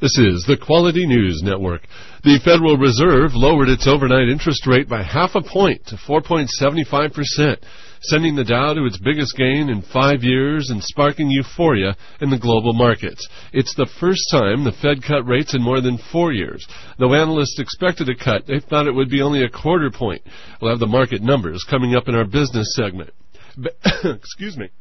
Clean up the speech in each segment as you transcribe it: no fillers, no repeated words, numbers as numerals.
This is the Quality News Network. The Federal Reserve lowered its overnight interest rate by half a point to 4.75%, sending the Dow to its biggest gain in 5 years and sparking euphoria in the global markets. It's the first time the Fed cut rates in more than 4 years. Though analysts expected a cut, they thought it would be only a quarter point. We'll have the market numbers coming up in our business segment. Excuse me.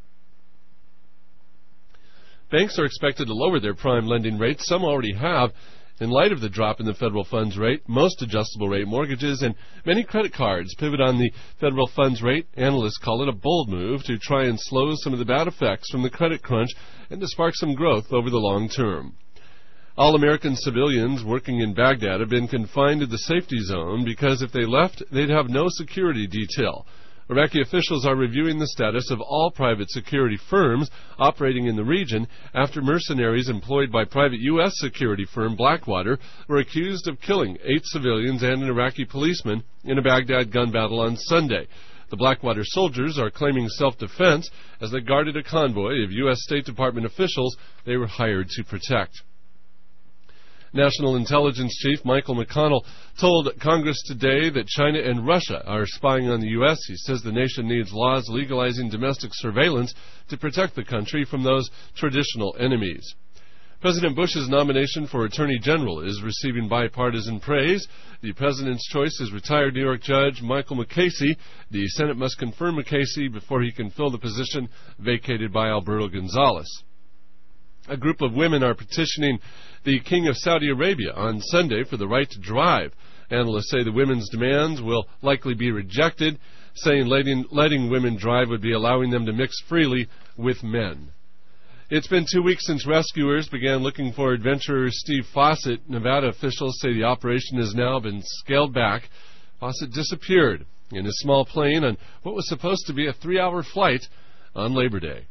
Banks are expected to lower their prime lending rates. Some already have. In light of the drop in the federal funds rate, most adjustable rate mortgages and many credit cards pivot on the federal funds rate. Analysts call it a bold move to try and slow some of the bad effects from the credit crunch and to spark some growth over the long term. All American civilians working in Baghdad have been confined to the safety zone because if they left, they'd have no security detail. Iraqi officials are reviewing the status of all private security firms operating in the region after mercenaries employed by private U.S. security firm Blackwater were accused of killing 8 civilians and an Iraqi policeman in a Baghdad gun battle on Sunday. The Blackwater soldiers are claiming self-defense as they guarded a convoy of U.S. State Department officials they were hired to protect. National Intelligence Chief Michael McConnell told Congress today that China and Russia are spying on the U.S. He says the nation needs laws legalizing domestic surveillance to protect the country from those traditional enemies. President Bush's nomination for Attorney General is receiving bipartisan praise. The president's choice is retired New York Judge Michael Mukasey. The Senate must confirm Mukasey before he can fill the position vacated by Alberto Gonzales. A group of women are petitioning the King of Saudi Arabia on Sunday for the right to drive. Analysts say the women's demands will likely be rejected, saying letting women drive would be allowing them to mix freely with men. It's been 2 weeks since rescuers began looking for adventurer Steve Fawcett. Nevada officials say the operation has now been scaled back. Fawcett disappeared in a small plane on what was supposed to be a 3-hour flight on Labor Day.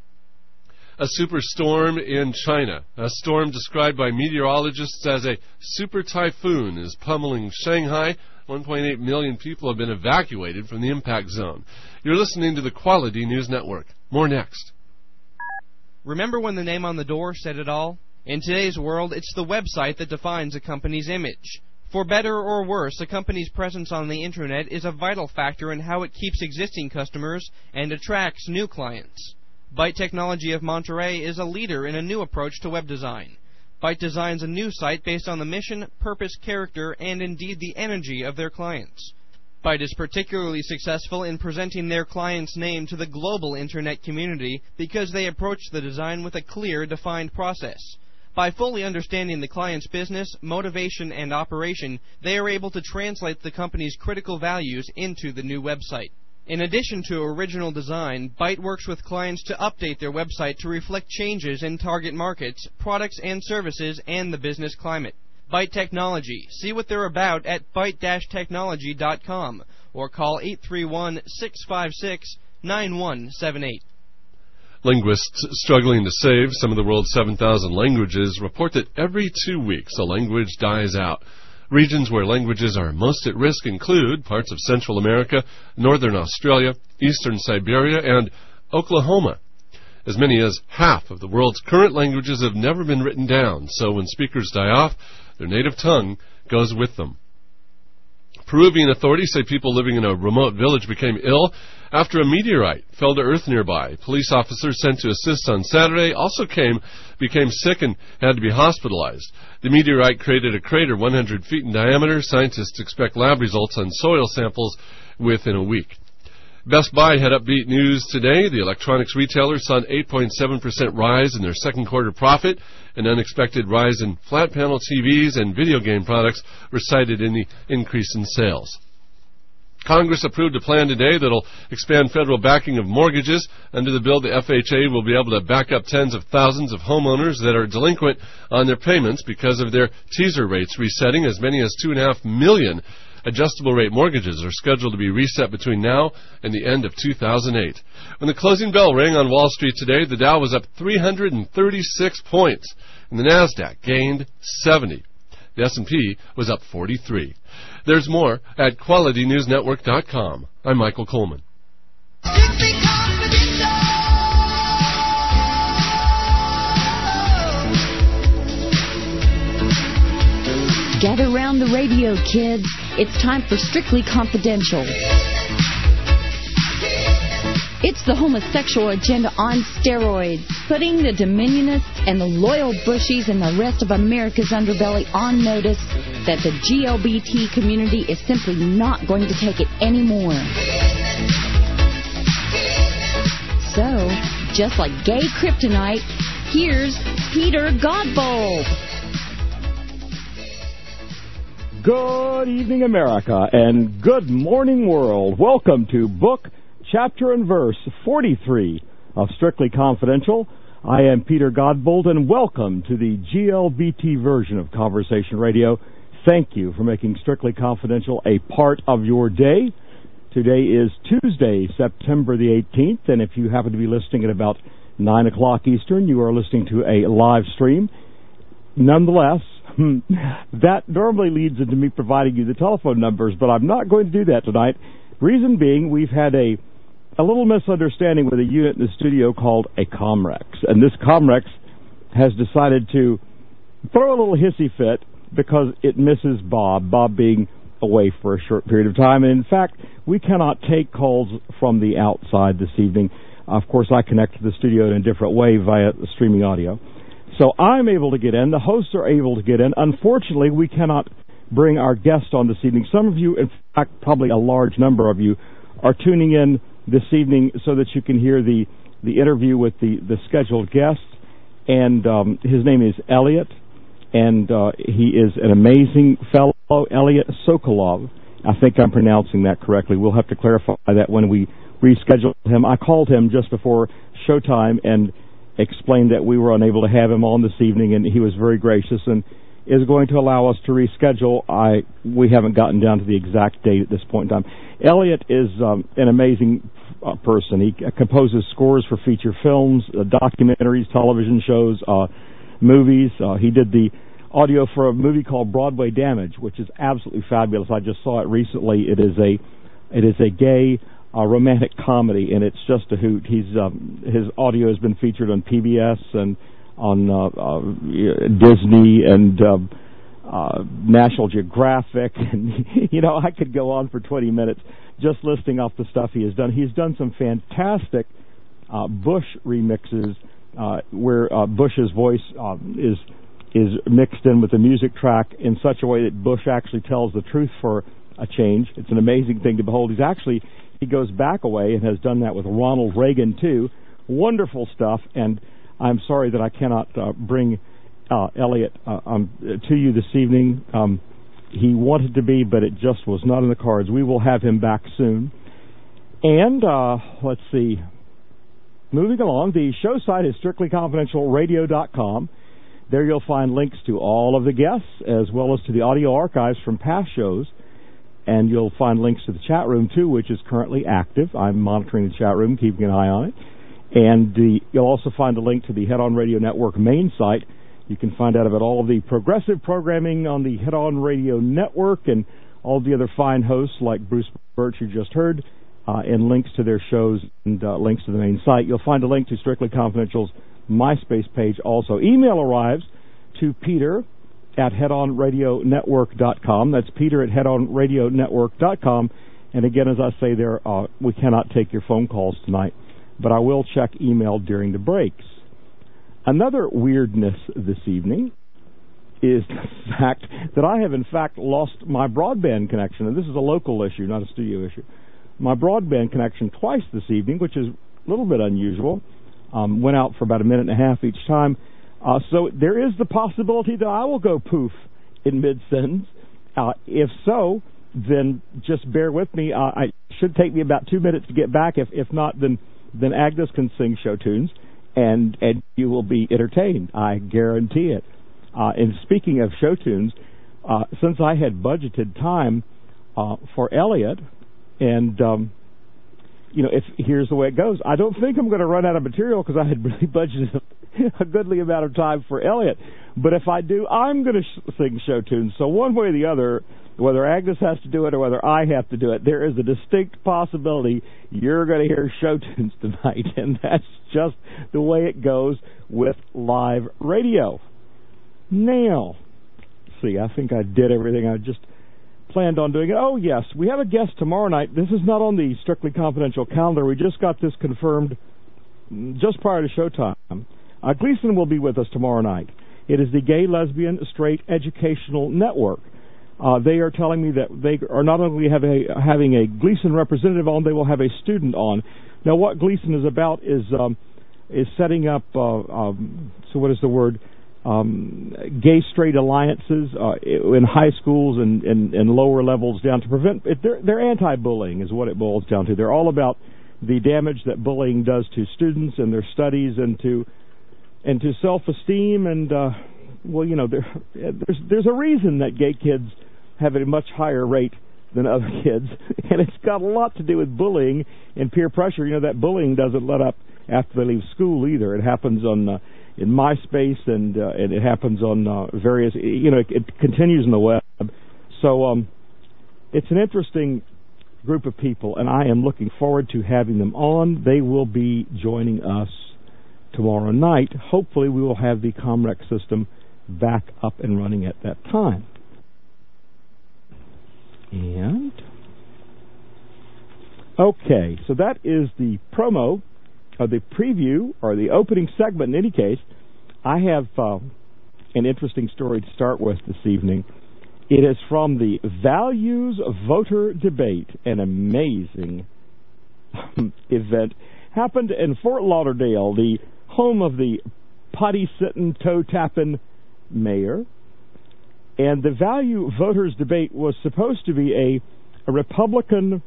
A superstorm in China. A storm described by meteorologists as a super typhoon is pummeling Shanghai. 1.8 million people have been evacuated from the impact zone. You're listening to the Quality News Network. More next. Remember when the name on the door said it all? In today's world, it's the website that defines a company's image. For better or worse, a company's presence on the internet is a vital factor in how it keeps existing customers and attracts new clients. Byte Technology of Monterey is a leader in a new approach to web design. Byte designs a new site based on the mission, purpose, character, and indeed the energy of their clients. Byte is particularly successful in presenting their client's name to the global internet community because they approach the design with a clear, defined process. By fully understanding the client's business, motivation, and operation, they are able to translate the company's critical values into the new website. In addition to original design, Byte works with clients to update their website to reflect changes in target markets, products and services, and the business climate. Byte Technology. See what they're about at byte-technology.com or call 831-656-9178. Linguists struggling to save some of the world's 7,000 languages report that every 2 weeks a language dies out. Regions where languages are most at risk include parts of Central America, Northern Australia, Eastern Siberia, and Oklahoma. As many as half of the world's current languages have never been written down, so when speakers die off, their native tongue goes with them. Peruvian authorities say people living in a remote village became ill after a meteorite fell to earth nearby. Police officers sent to assist on Saturday also became sick and had to be hospitalized. The meteorite created a crater 100 feet in diameter. Scientists expect lab results on soil samples within a week. Best Buy had upbeat news today. The electronics retailer saw an 8.7% rise in their second quarter profit. An unexpected rise in flat panel TVs and video game products were cited in the increase in sales. Congress approved a plan today that will expand federal backing of mortgages. Under the bill, the FHA will be able to back up tens of thousands of homeowners that are delinquent on their payments because of their teaser rates resetting. As many as 2.5 million adjustable rate mortgages are scheduled to be reset between now and the end of 2008. When the closing bell rang on Wall Street today, the Dow was up 336 points, and the NASDAQ gained 70. The S&P was up 43. There's more at QualityNewsNetwork.com. I'm Michael Coleman. Gather around the radio, kids. It's time for Strictly Confidential. It's the homosexual agenda on steroids, putting the Dominionists and the loyal Bushies and the rest of America's underbelly on notice that the GLBT community is simply not going to take it anymore. So, just like gay kryptonite, here's Peter Godbold. Good evening, America, and good morning, world. Welcome to Book, Chapter, and Verse 43 of Strictly Confidential. I am Peter Godbold, and welcome to the GLBT version of Conversation Radio. Thank you for making Strictly Confidential a part of your day. Today is Tuesday, September the 18th, and if you happen to be listening at about 9 o'clock Eastern, you are listening to a live stream. Nonetheless, that normally leads into me providing you the telephone numbers, but I'm not going to do that tonight. Reason being, we've had a little misunderstanding with a unit in the studio called a Comrex, and this Comrex has decided to throw a little hissy fit because it misses Bob being away for a short period of time, and in fact, we cannot take calls from the outside this evening. Of course, I connect to the studio in a different way via streaming audio. So I'm able to get in. The hosts are able to get in. Unfortunately, we cannot bring our guest on this evening. Some of you, in fact, probably a large number of you, are tuning in this evening so that you can hear the interview with the scheduled guest. And his name is Elliot, and he is an amazing fellow, Elliot Sokolov. I think I'm pronouncing that correctly. We'll have to clarify that when we reschedule him. I called him just before showtime and explained that we were unable to have him on this evening, and he was very gracious and is going to allow us to reschedule. We haven't gotten down to the exact date at this point in time. Elliot is an amazing person. He composes scores for feature films, documentaries, television shows, movies. He did the audio for a movie called Broadway Damage, which is absolutely fabulous. I just saw it recently. It is a gay romantic comedy, and it's just a hoot. His audio has been featured on PBS and on Disney and National Geographic, and I could go on for 20 minutes just listing off the stuff he has done. He's done some fantastic Bush remixes where Bush's voice is mixed in with the music track in such a way that Bush actually tells the truth for a change. It's an amazing thing to behold. He goes back a way and has done that with Ronald Reagan, too. Wonderful stuff, and I'm sorry that I cannot bring Elliot to you this evening. He wanted to be, but it just was not in the cards. We will have him back soon. And, let's see. Moving along, the show site is strictlyconfidentialradio.com. There you'll find links to all of the guests, as well as to the audio archives from past shows. And you'll find links to the chat room, too, which is currently active. I'm monitoring the chat room, keeping an eye on it. And you'll also find a link to the Head On Radio Network main site. You can find out about all of the progressive programming on the Head On Radio Network and all the other fine hosts like Bruce Birch, you just heard, and links to their shows and links to the main site. You'll find a link to Strictly Confidential's MySpace page also. Email arrives to Peter at headonradionetwork.com. That's Peter at headonradionetwork.com. And again, as I say there, we cannot take your phone calls tonight, but I will check email during the breaks. Another weirdness this evening is the fact that I have in fact lost my broadband connection, and this is a local issue, not a studio issue. My broadband connection twice this evening, which is a little bit unusual. Went out for about a minute and a half each time. So there is the possibility that I will go poof in mid-sentence. If so, then just bear with me. It should take me about 2 minutes to get back. If not, then Agnes can sing show tunes, and you will be entertained. I guarantee it. And speaking of show tunes, since I had budgeted time for Elliot, and here's the way it goes. I don't think I'm going to run out of material because I had really budgeted a goodly amount of time for Elliot. But if I do, I'm going to sing show tunes. So one way or the other, whether Agnes has to do it or whether I have to do it, there is a distinct possibility you're going to hear show tunes tonight. And that's just the way it goes with live radio. Now, see. I think I did everything I just planned on doing. Oh, yes, we have a guest tomorrow night. This is not on the Strictly Confidential calendar. We just got this confirmed just prior to showtime. Gleason will be with us tomorrow night. It is the Gay, Lesbian, Straight Educational Network. They are telling me that they are not only having a Gleason representative on, they will have a student on. Now, what Gleason is about is setting up, so what is the word, gay-straight alliances in high schools and lower levels down to prevent, they're anti-bullying is what it boils down to. They're all about the damage that bullying does to students and their studies and to self-esteem and, well, you know, there's a reason that gay kids have a much higher rate than other kids, and it's got a lot to do with bullying and peer pressure. You know, that bullying doesn't let up after they leave school either. It happens on in MySpace and it happens on various, you know, it continues in the web. So it's an interesting group of people, and I am looking forward to having them on. They will be joining us tomorrow night. Hopefully we will have the Comrex system back up and running at that time. And okay, so that is the promo, or the preview, or the opening segment. In any case, I have an interesting story to start with this evening. It is from the Values Voter Debate, an amazing event. Happened in Fort Lauderdale, the home of the potty-sitting, toe-tapping mayor. And the Value Voters Debate was supposed to be a Republican,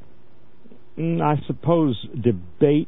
I suppose, debate,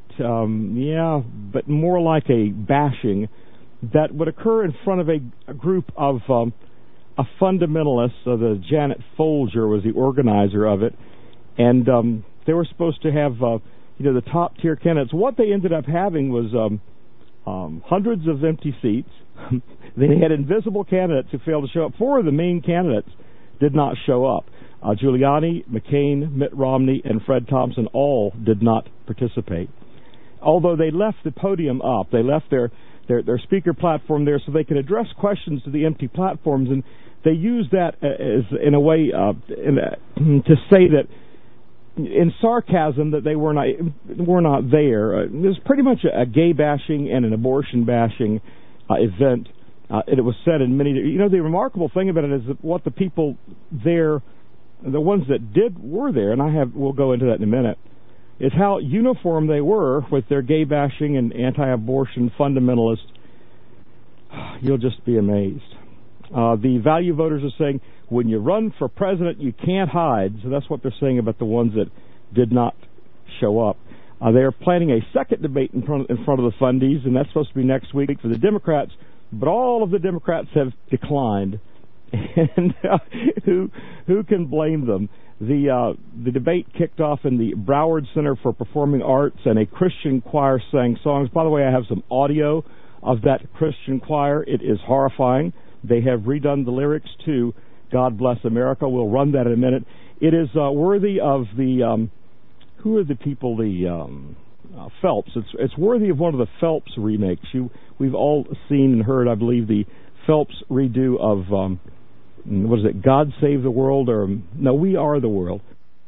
but more like a bashing that would occur in front of a group of a fundamentalist. The Janet Folger was the organizer of it, and they were supposed to have the top tier candidates. What they ended up having was hundreds of empty seats. They had invisible candidates who failed to show up. 4 of the main candidates did not show up. Giuliani, McCain, Mitt Romney, and Fred Thompson all did not participate. Although they left the podium up, they left their speaker platform there so they could address questions to the empty platforms, and they used that as in a way to say that in sarcasm that they were not there. It was pretty much a gay bashing and an abortion bashing event. It was said in many. You know, the remarkable thing about it is that what the people there, the ones that were there, and we'll go into that in a minute, is how uniform they were with their gay bashing and anti-abortion fundamentalists. You'll just be amazed. The value voters are saying, when you run for president, you can't hide. So that's what they're saying about the ones that did not show up. They're planning a second debate in front of the fundies, and that's supposed to be next week for the Democrats. But all of the Democrats have declined, and who can blame them? The debate kicked off in the Broward Center for Performing Arts, and a Christian choir sang songs. By the way, I have some audio of that Christian choir. It is horrifying. They have redone the lyrics to God Bless America. We'll run that in a minute. It is worthy of the, who are the people, Phelps. It's worthy of one of the Phelps remakes. We've all seen and heard, I believe, the Phelps redo of, what is it, God Save the World, or, no, We Are the World.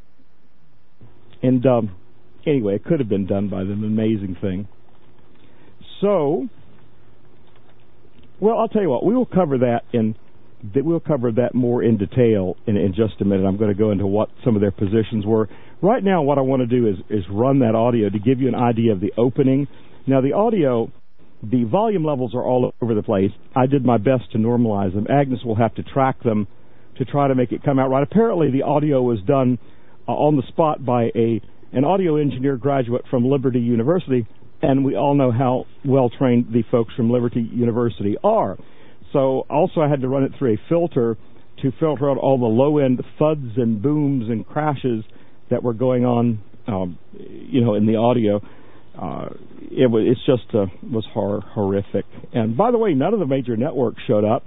And anyway, it could have been done by them. An amazing thing. So, well, I'll tell you what, we'll cover that more in detail in just a minute. I'm going to go into what some of their positions were. Right now, what I want to do is run that audio to give you an idea of the opening. Now, the audio, the volume levels are all over the place. I did my best to normalize them. Agnes will have to track them to try to make it come out right. Apparently, the audio was done on the spot by an audio engineer graduate from Liberty University, and we all know how well-trained the folks from Liberty University are. So also I had to run it through a filter to filter out all the low-end thuds and booms and crashes that were going on, in the audio. It was horrific. And by the way, none of the major networks showed up.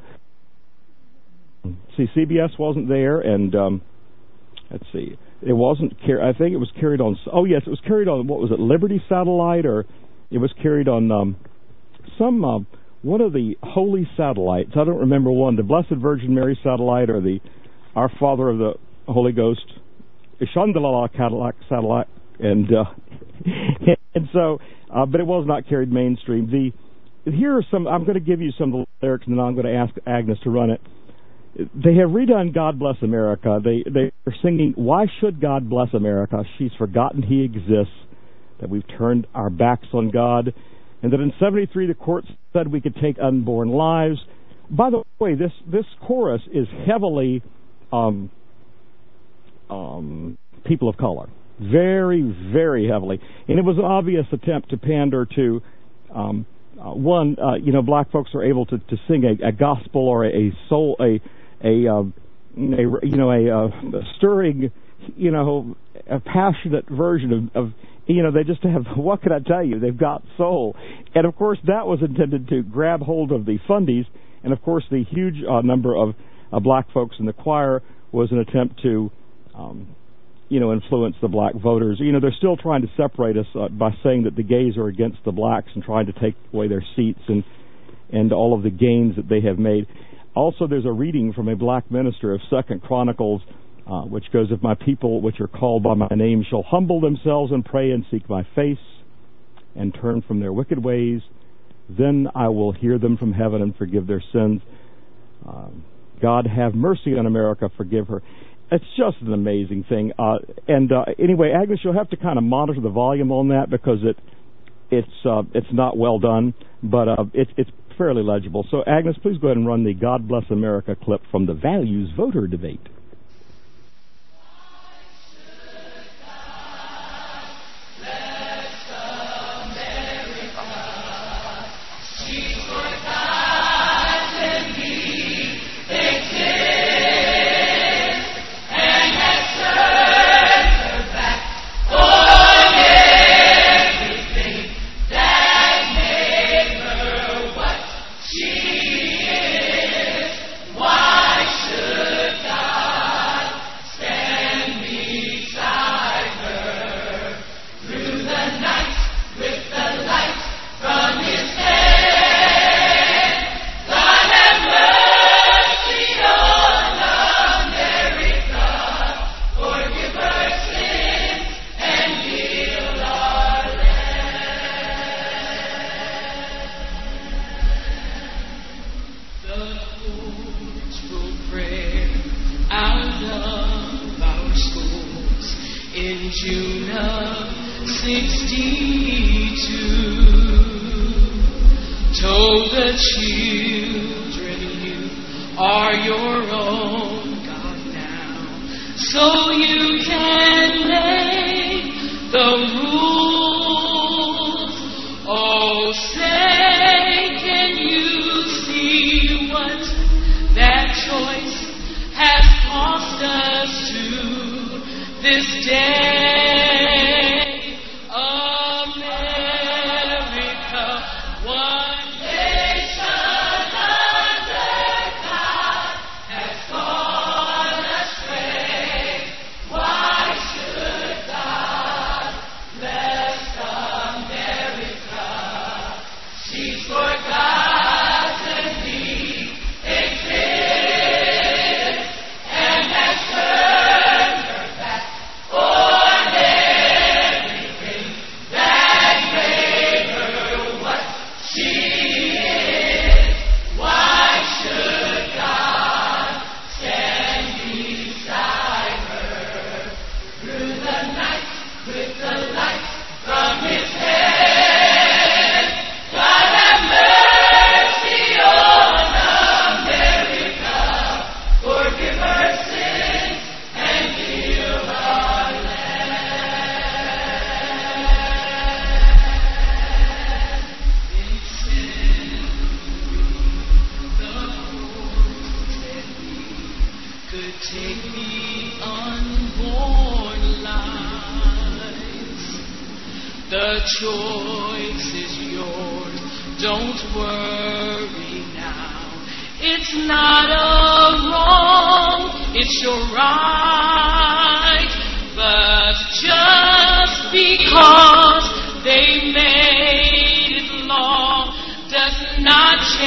See, CBS wasn't there, and let's see, it wasn't. I think it was carried on. Oh yes, it was carried on. What was it? Liberty Satellite, or it was carried on some one of the holy satellites. I don't remember one, the Blessed Virgin Mary satellite or the Our Father of the Holy Ghost, Ishandalala Cadillac satellite, and so, but it was not carried mainstream. Here are some. I'm going to give you some of the lyrics, and then I'm going to ask Agnes to run it. They have redone "God Bless America." They are singing, "Why should God bless America? She's forgotten He exists. That we've turned our backs on God, and that in '73 the court said we could take unborn lives." By the way, this chorus is heavily people of color, very, very heavily, and it was an obvious attempt to pander to black folks are able to sing a gospel or a soul, a stirring, a passionate version of they just have, what can I tell you? They've got soul, and of course that was intended to grab hold of the fundies, and of course the huge number of black folks in the choir was an attempt to influence the black voters. They're still trying to separate us by saying that the gays are against the blacks and trying to take away their seats and all of the gains that they have made. Also, there's a reading from a black minister of 2nd Chronicles, which goes, "If my people, which are called by my name, shall humble themselves and pray and seek my face and turn from their wicked ways, then I will hear them from heaven and forgive their sins. God have mercy on America, forgive her." It's just an amazing thing. Anyway, Agnes, you'll have to kind of monitor the volume on that because it's not well done, but it's fairly legible. So, Agnes, please go ahead and run the "God Bless America" clip from the Values Voter Debate. June of '62, told the children you are your own God now, so you can make the rules. Oh, say, can you see what that choice has cost us to this day? Take the unborn lives. The choice is yours. Don't worry now. It's not a wrong, it's your right. But just because they made it law does not change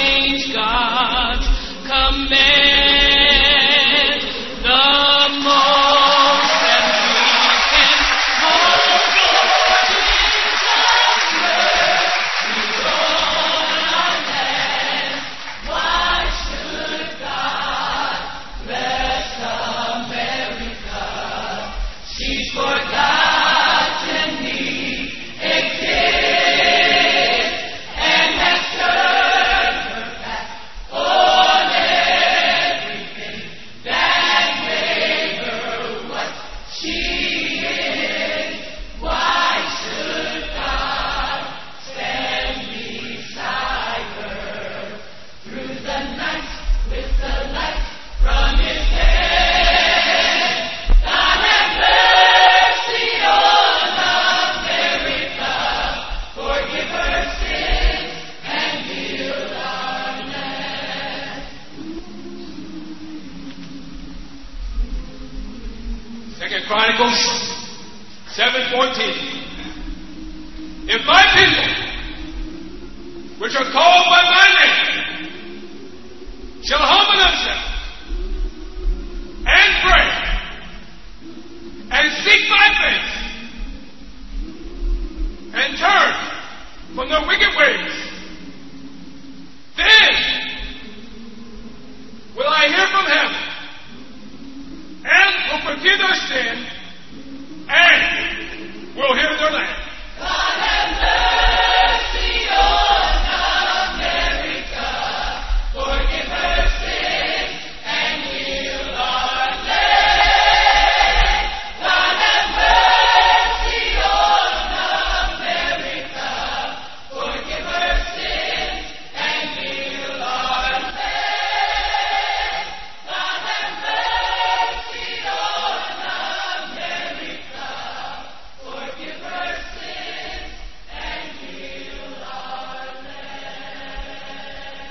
7:14. If my people, which are called by my name, shall humble themselves and pray and seek my face and turn from their wicked ways, then will I hear from heaven and will forgive their sin and will heal their land. God have mercy on America, forgive her sins and heal our land. God have mercy on America, forgive her sins and heal our land. God have mercy on America, forgive her sins and heal our land.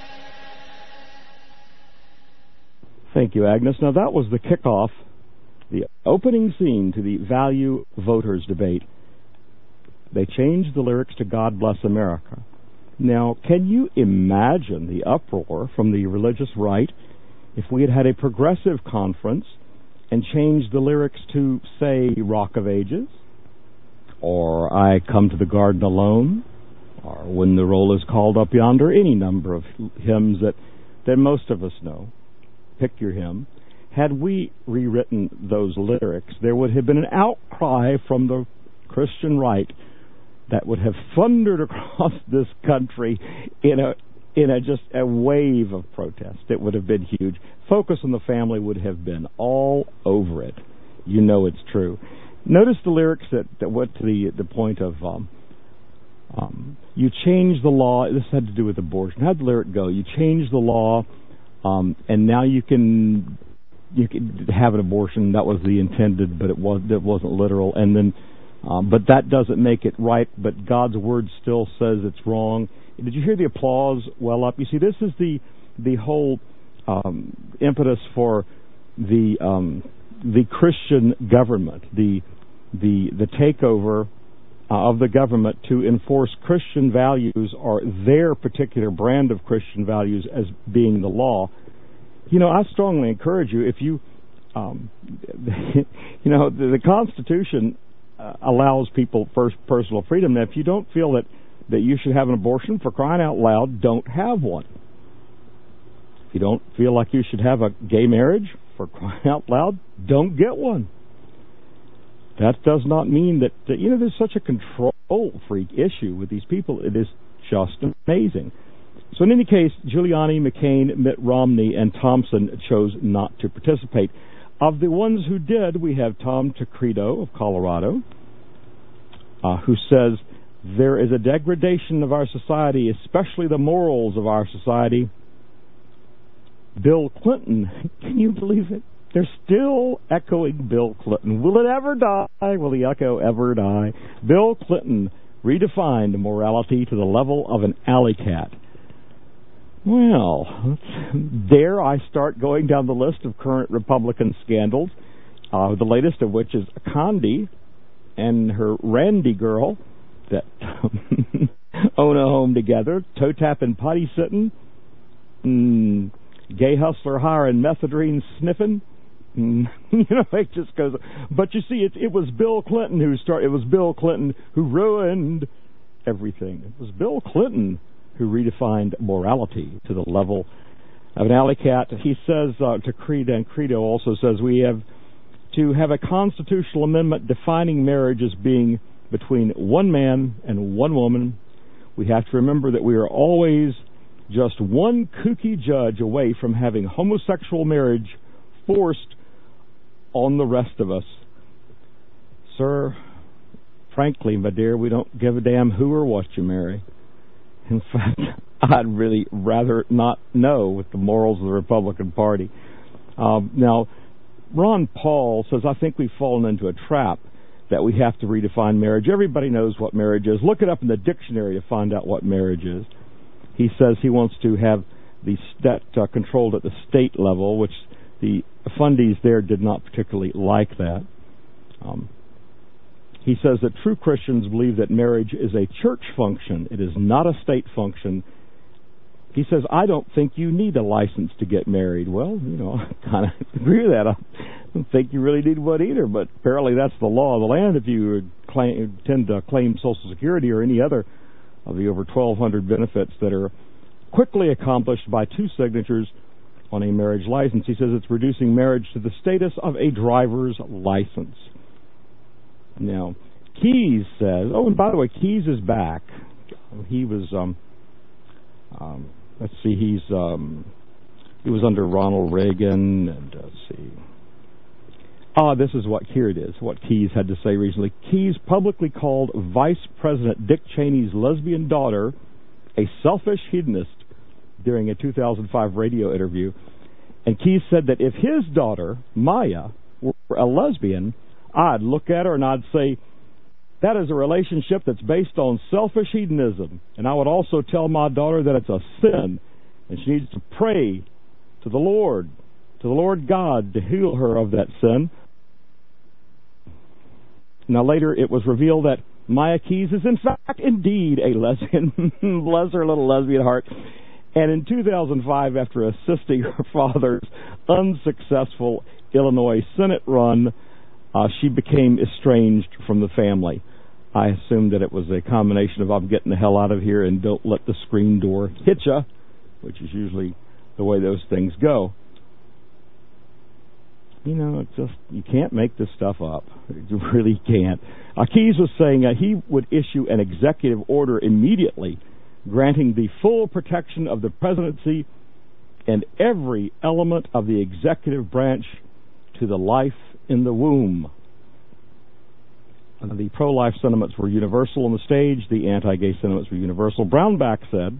Thank you, Agnes. Now, that was the kickoff, the opening scene to the Value Voters debate. They changed the lyrics to God Bless America. Now, can you imagine the uproar from the religious right if we had had a progressive conference and changed the lyrics to, say, Rock of Ages, or I Come to the Garden Alone, or When the Roll is Called Up Yonder, any number of hymns that most of us know? Pick your hymn. Had we rewritten those lyrics, there would have been an outcry from the Christian right that would have thundered across this country in a just a wave of protest. It would have been huge. Focus on the Family would have been all over it. You know it's true. Notice the lyrics that went to the point of you change the law. This had to do with abortion. How'd the lyric go? You change the law, and now you can have an abortion. That was the intended, but it wasn't literal. And then, but that doesn't make it right. But God's word still says it's wrong. Did you hear the applause well up? You see, this is the whole impetus for the Christian government, the takeover of the government to enforce Christian values or their particular brand of Christian values as being the law. You know, I strongly encourage you, if you, the Constitution allows people first personal freedom. Now, if you don't feel that you should have an abortion, for crying out loud, don't have one. If you don't feel like you should have a gay marriage, for crying out loud, don't get one. That does not mean that, there's such a control freak issue with these people. It is just amazing. So in any case, Giuliani, McCain, Mitt Romney, and Thompson chose not to participate. Of the ones who did, we have Tom Tancredo of Colorado, who says, there is a degradation of our society, especially the morals of our society. Bill Clinton, can you believe it? They're still echoing Bill Clinton. Will it ever die? Will the echo ever die? Bill Clinton redefined morality to the level of an alley cat. Well, dare I start going down the list of current Republican scandals, the latest of which is Condi and her Randy girl that own a home together, toe tapping, potty sitting, gay hustler hiring, methadone sniffing. It just goes. But you see, it was Bill Clinton who started. It was Bill Clinton who ruined everything. It was Bill Clinton who redefined morality to the level of an alley cat. He says, Tancredo also says, we have to have a constitutional amendment defining marriage as being between one man and one woman. We have to remember that we are always just one kooky judge away from having homosexual marriage forced on the rest of us. Sir, frankly, my dear, we don't give a damn who or what you marry. In fact, I'd really rather not know with the morals of the Republican Party. Now, Ron Paul says, I think we've fallen into a trap that we have to redefine marriage. Everybody knows what marriage is. Look it up in the dictionary to find out what marriage is. He says he wants to have the state controlled at the state level, which the fundies there did not particularly like that. He says that true Christians believe that marriage is a church function. It is not a state function. He says, I don't think you need a license to get married. Well, I kind of agree with that. I don't think you really need one either, but apparently that's the law of the land if you tend to claim Social Security or any other of the over 1,200 benefits that are quickly accomplished by 2 signatures on a marriage license. He says it's reducing marriage to the status of a driver's license. Now, Keyes says, and by the way, Keyes is back. He was, let's see, he was under Ronald Reagan, and let's see. This is what Keyes had to say recently. Keyes publicly called Vice President Dick Cheney's lesbian daughter a selfish hedonist during a 2005 radio interview. And Keyes said that if his daughter, Maya, were a lesbian, I'd look at her and I'd say, that is a relationship that's based on selfish hedonism. And I would also tell my daughter that it's a sin, and she needs to pray to the Lord God to heal her of that sin. Now later it was revealed that Maya Keyes is in fact indeed a lesbian. Bless her little lesbian heart. And in 2005, after assisting her father's unsuccessful Illinois Senate run, she became estranged from the family. I assumed that it was a combination of I'm getting the hell out of here and don't let the screen door hit ya, which is usually the way those things go. It's just, you can't make this stuff up. You really can't. Keyes was saying he would issue an executive order immediately granting the full protection of the presidency and every element of the executive branch to the life in the womb. The pro-life sentiments were universal on the stage. The anti-gay sentiments were universal. Brownback said,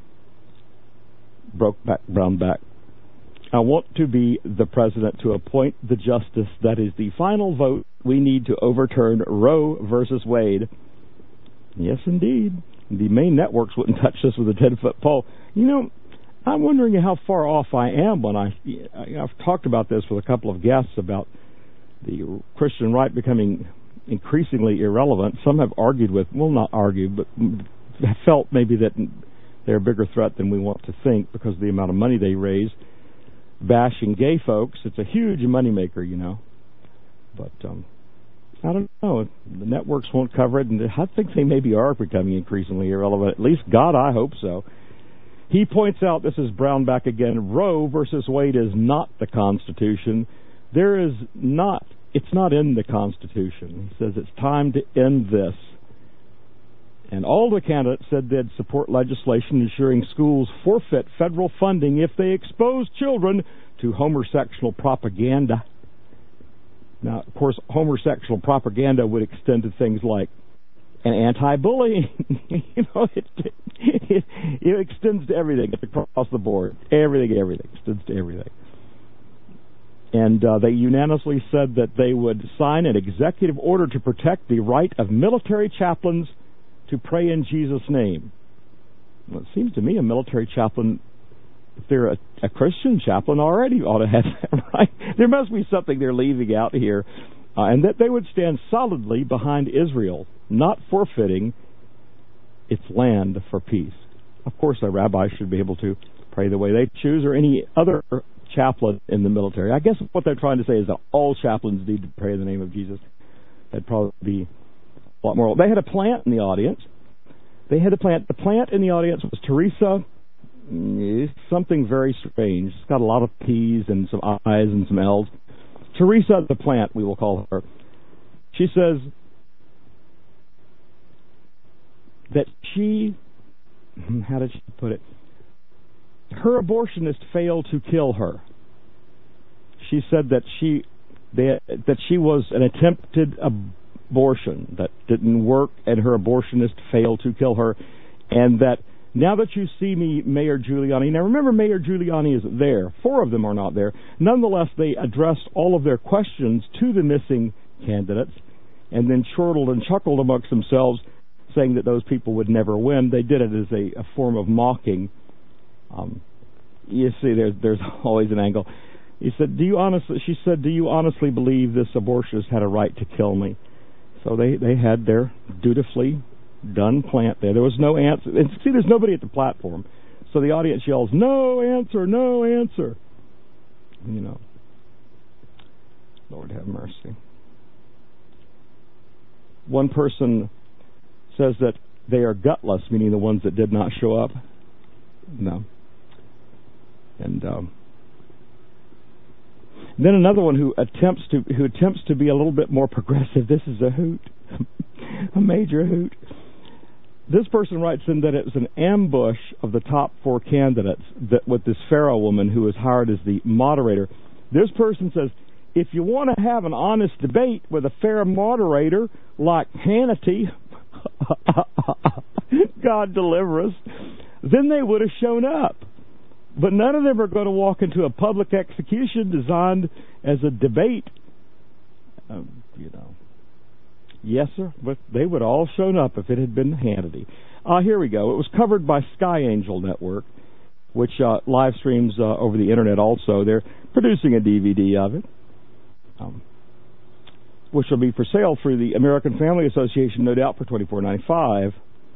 Brownback, I want to be the president to appoint the justice that is the final vote we need to overturn Roe versus Wade. Yes, indeed. The main networks wouldn't touch this with a 10-foot pole. I'm wondering how far off I am when I've talked about this with a couple of guests about the Christian right becoming increasingly irrelevant. Some have argued not argued, but have felt maybe that they're a bigger threat than we want to think because of the amount of money they raise bashing gay folks. It's a huge moneymaker, But I don't know. The networks won't cover it, and I think they maybe are becoming increasingly irrelevant. At least, God, I hope so. He points out, this is Brownback again, Roe versus Wade is not the Constitution. It's not in the Constitution. He says it's time to end this. And all the candidates said they'd support legislation ensuring schools forfeit federal funding if they expose children to homosexual propaganda. Now, of course, homosexual propaganda would extend to things like an anti-bullying. It extends to everything. It's across the board. Everything extends to everything. And they unanimously said that they would sign an executive order to protect the right of military chaplains to pray in Jesus' name. Well, it seems to me a military chaplain, if they're a Christian chaplain, already ought to have that right. There must be something they're leaving out here. And that they would stand solidly behind Israel, not forfeiting its land for peace. Of course, a rabbi should be able to pray the way they choose, or any other chaplain in the military. I guess what they're trying to say is that all chaplains need to pray in the name of Jesus. That'd probably be a lot more. They had a plant in the audience. The plant in the audience was Teresa. Something very strange. It's got a lot of P's and some I's and some L's. Teresa the plant, we will call her. She says that how did she put it? Her abortionist failed to kill her. She said that she was an attempted abortion that didn't work, and her abortionist failed to kill her, and that now that you see me, Mayor Giuliani. Now remember, Mayor Giuliani isn't there. 4 of them are not there. Nonetheless, they addressed all of their questions to the missing candidates, and then chortled and chuckled amongst themselves, saying that those people would never win. They did it as a form of mocking. You see, there's always an angle. She said, do you honestly believe this abortionist had a right to kill me? So they had their dutifully done plant there. There was no answer. And see, there's nobody at the platform. So the audience yells, "No answer, no answer." You know. Lord have mercy. One person says that they are gutless, meaning the ones that did not show up. No. And then another one who attempts to be a little bit more progressive. This is a hoot, a major hoot. This person writes in that it was an ambush of the top 4 candidates that with this Pharaoh woman who was hired as the moderator. This person says, if you want to have an honest debate with a fair moderator like Hannity, God deliver us, then they would have shown up. But none of them are going to walk into a public execution designed as a debate. Yes, sir, but they would all shown up if it had been Hannity. Here we go. It was covered by Sky Angel Network, which live streams over the Internet also. They're producing a DVD of it, which will be for sale through the American Family Association, no doubt, for $24.95.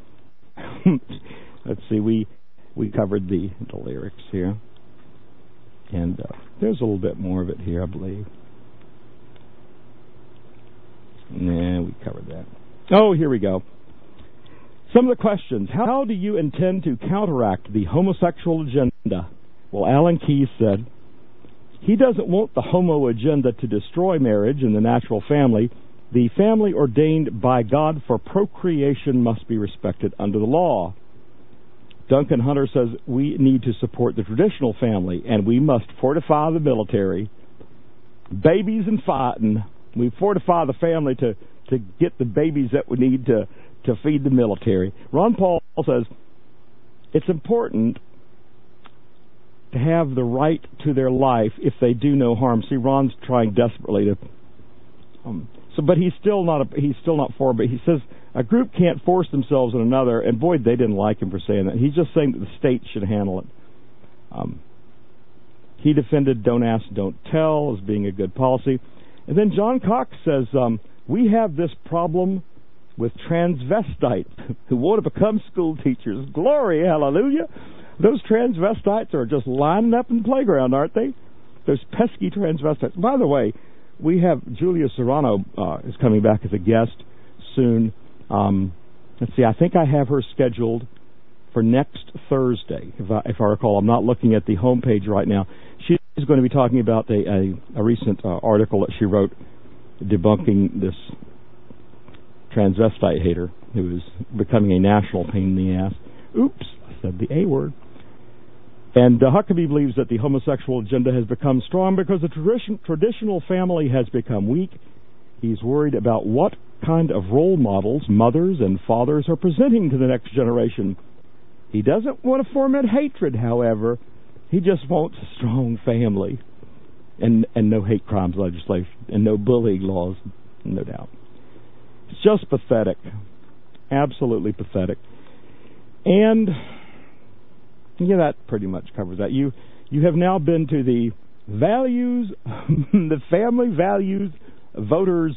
Let's see, we covered the lyrics here. And there's a little bit more of it here, I believe. Nah, we covered that. Oh, here we go. Some of the questions. How do you intend to counteract the homosexual agenda? Well, Alan Keyes said, he doesn't want the homo agenda to destroy marriage and the natural family. The family ordained by God for procreation must be respected under the law. Duncan Hunter says we need to support the traditional family and we must fortify the military. Babies and fighting. We fortify the family to get the babies that we need to feed the military. Ron Paul says it's important to have the right to their life if they do no harm. See, Ron's trying desperately to. But he's still not for. But he says a group can't force themselves on another. And boy, they didn't like him for saying that. He's just saying that the state should handle it. He defended "Don't Ask, Don't Tell" as being a good policy. And then John Cox says, we have this problem with transvestites who want to become school teachers. Glory, hallelujah. Those transvestites are just lining up in the playground, aren't they? Those pesky transvestites. By the way, we have Julia Serrano is coming back as a guest soon. Let's see, I think I have her scheduled for next Thursday, if I recall. I'm not looking at the homepage right now. She's going to be talking about a recent article that she wrote debunking this transvestite hater who is becoming a national pain in the ass. Oops, I said the A word. And Huckabee believes that the homosexual agenda has become strong because the traditional family has become weak. He's worried about what kind of role models mothers and fathers are presenting to the next generation. He doesn't want to foment hatred, however. He just wants a strong family and no hate crimes legislation and no bullying laws, no doubt. It's just pathetic. Absolutely pathetic. And yeah, that pretty much covers that. You have now been to the values, the family values voters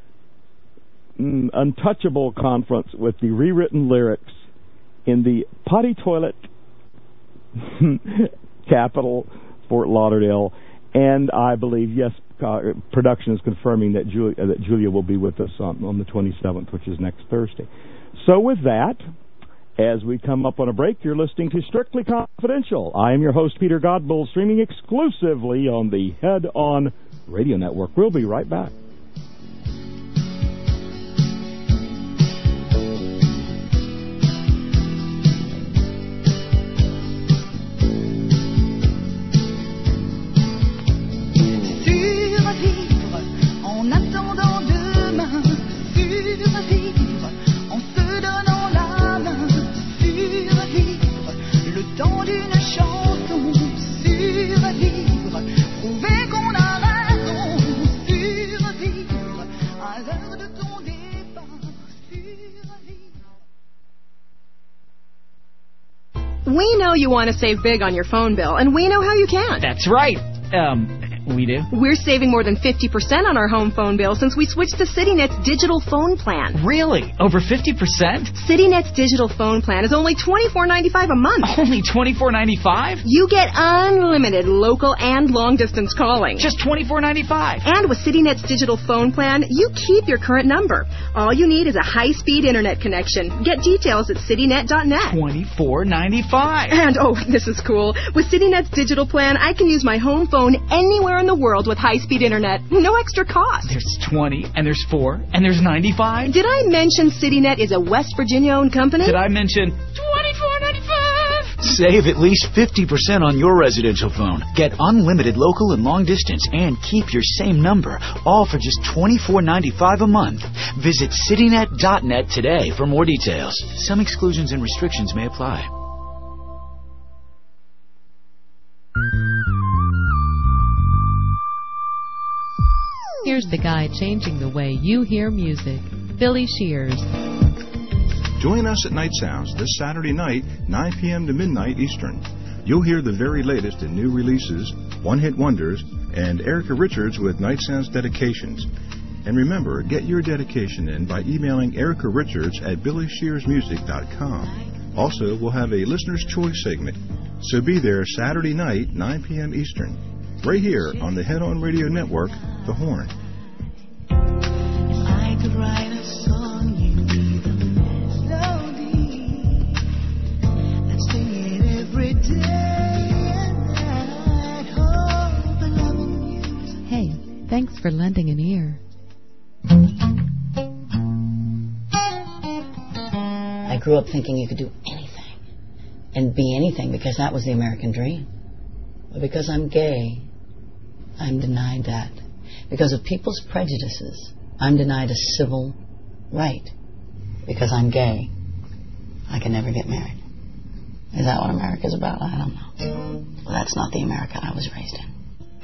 untouchable conference with the rewritten lyrics in the potty toilet capital, Fort Lauderdale, and I believe, yes, production is confirming that Julia will be with us on the 27th, which is next Thursday. So with that, as we come up on a break, you're listening to Strictly Confidential. I am your host, Peter Godbold, streaming exclusively on the Head On Radio Network. We'll be right back. We know you want to save big on your phone bill, and we know how you can. That's right. We do? We're saving more than 50% on our home phone bill since we switched to CityNet's digital phone plan. Really? Over 50%? CityNet's digital phone plan is only $24.95 a month. Only $24.95? You get unlimited local and long-distance calling. Just $24.95. And with CityNet's digital phone plan, you keep your current number. All you need is a high-speed internet connection. Get details at citynet.net. $24.95. And, oh, this is cool. With CityNet's digital plan, I can use my home phone anywhere in the world with high-speed internet. No extra cost. There's 20, and there's 4, and there's 95. Did I mention CityNet is a West Virginia-owned company? Did I mention $24.95? Save at least 50% on your residential phone. Get unlimited local and long distance and keep your same number, all for just $24.95 a month. Visit citynet.net today for more details. Some exclusions and restrictions may apply. Here's the guy changing the way you hear music, Billy Shears. Join us at Night Sounds this Saturday night, 9 p.m. to midnight Eastern. You'll hear the very latest in new releases, one-hit wonders, and Erica Richards with Night Sounds dedications. And remember, get your dedication in by emailing Erica Richards at billyshearsmusic.com. Also, we'll have a Listener's Choice segment. So be there Saturday night, 9 p.m. Eastern, right here on the Head On Radio Network, The Horn. I could write a song, you'd be the melody. I'd sing it every day and night. Oh, the loving music. Hey, thanks for lending an ear. I grew up thinking you could do anything and be anything because that was the American dream. But because I'm gay, I'm denied that. Because of people's prejudices, I'm denied a civil right. Because I'm gay, I can never get married. Is that what America's about? I don't know. Well, that's not the America I was raised in.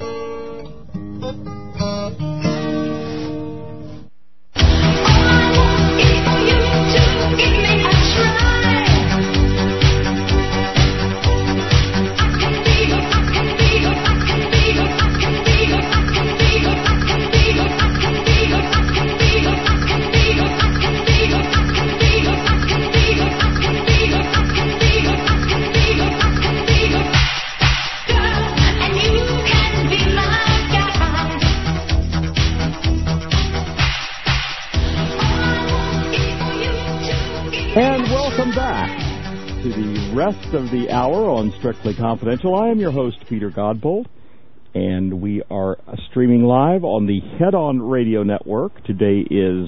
And welcome back to the rest of the hour on Strictly Confidential. I am your host, Peter Godbold, and we are streaming live on the Head On Radio Network. Today is,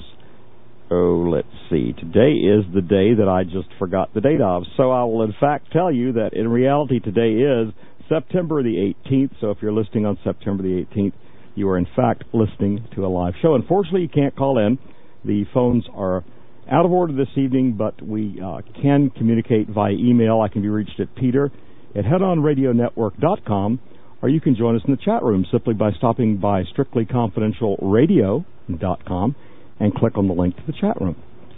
today is the day that I just forgot the date of. So I will in fact tell you that in reality today is September the 18th. So if you're listening on September the 18th, you are in fact listening to a live show. Unfortunately, you can't call in. The phones are out of order this evening, but we can communicate via email. I can be reached at peter@headonradionetwork.com, or you can join us in the chat room simply by stopping by strictlyconfidentialradio.com and click on the link to the chat room.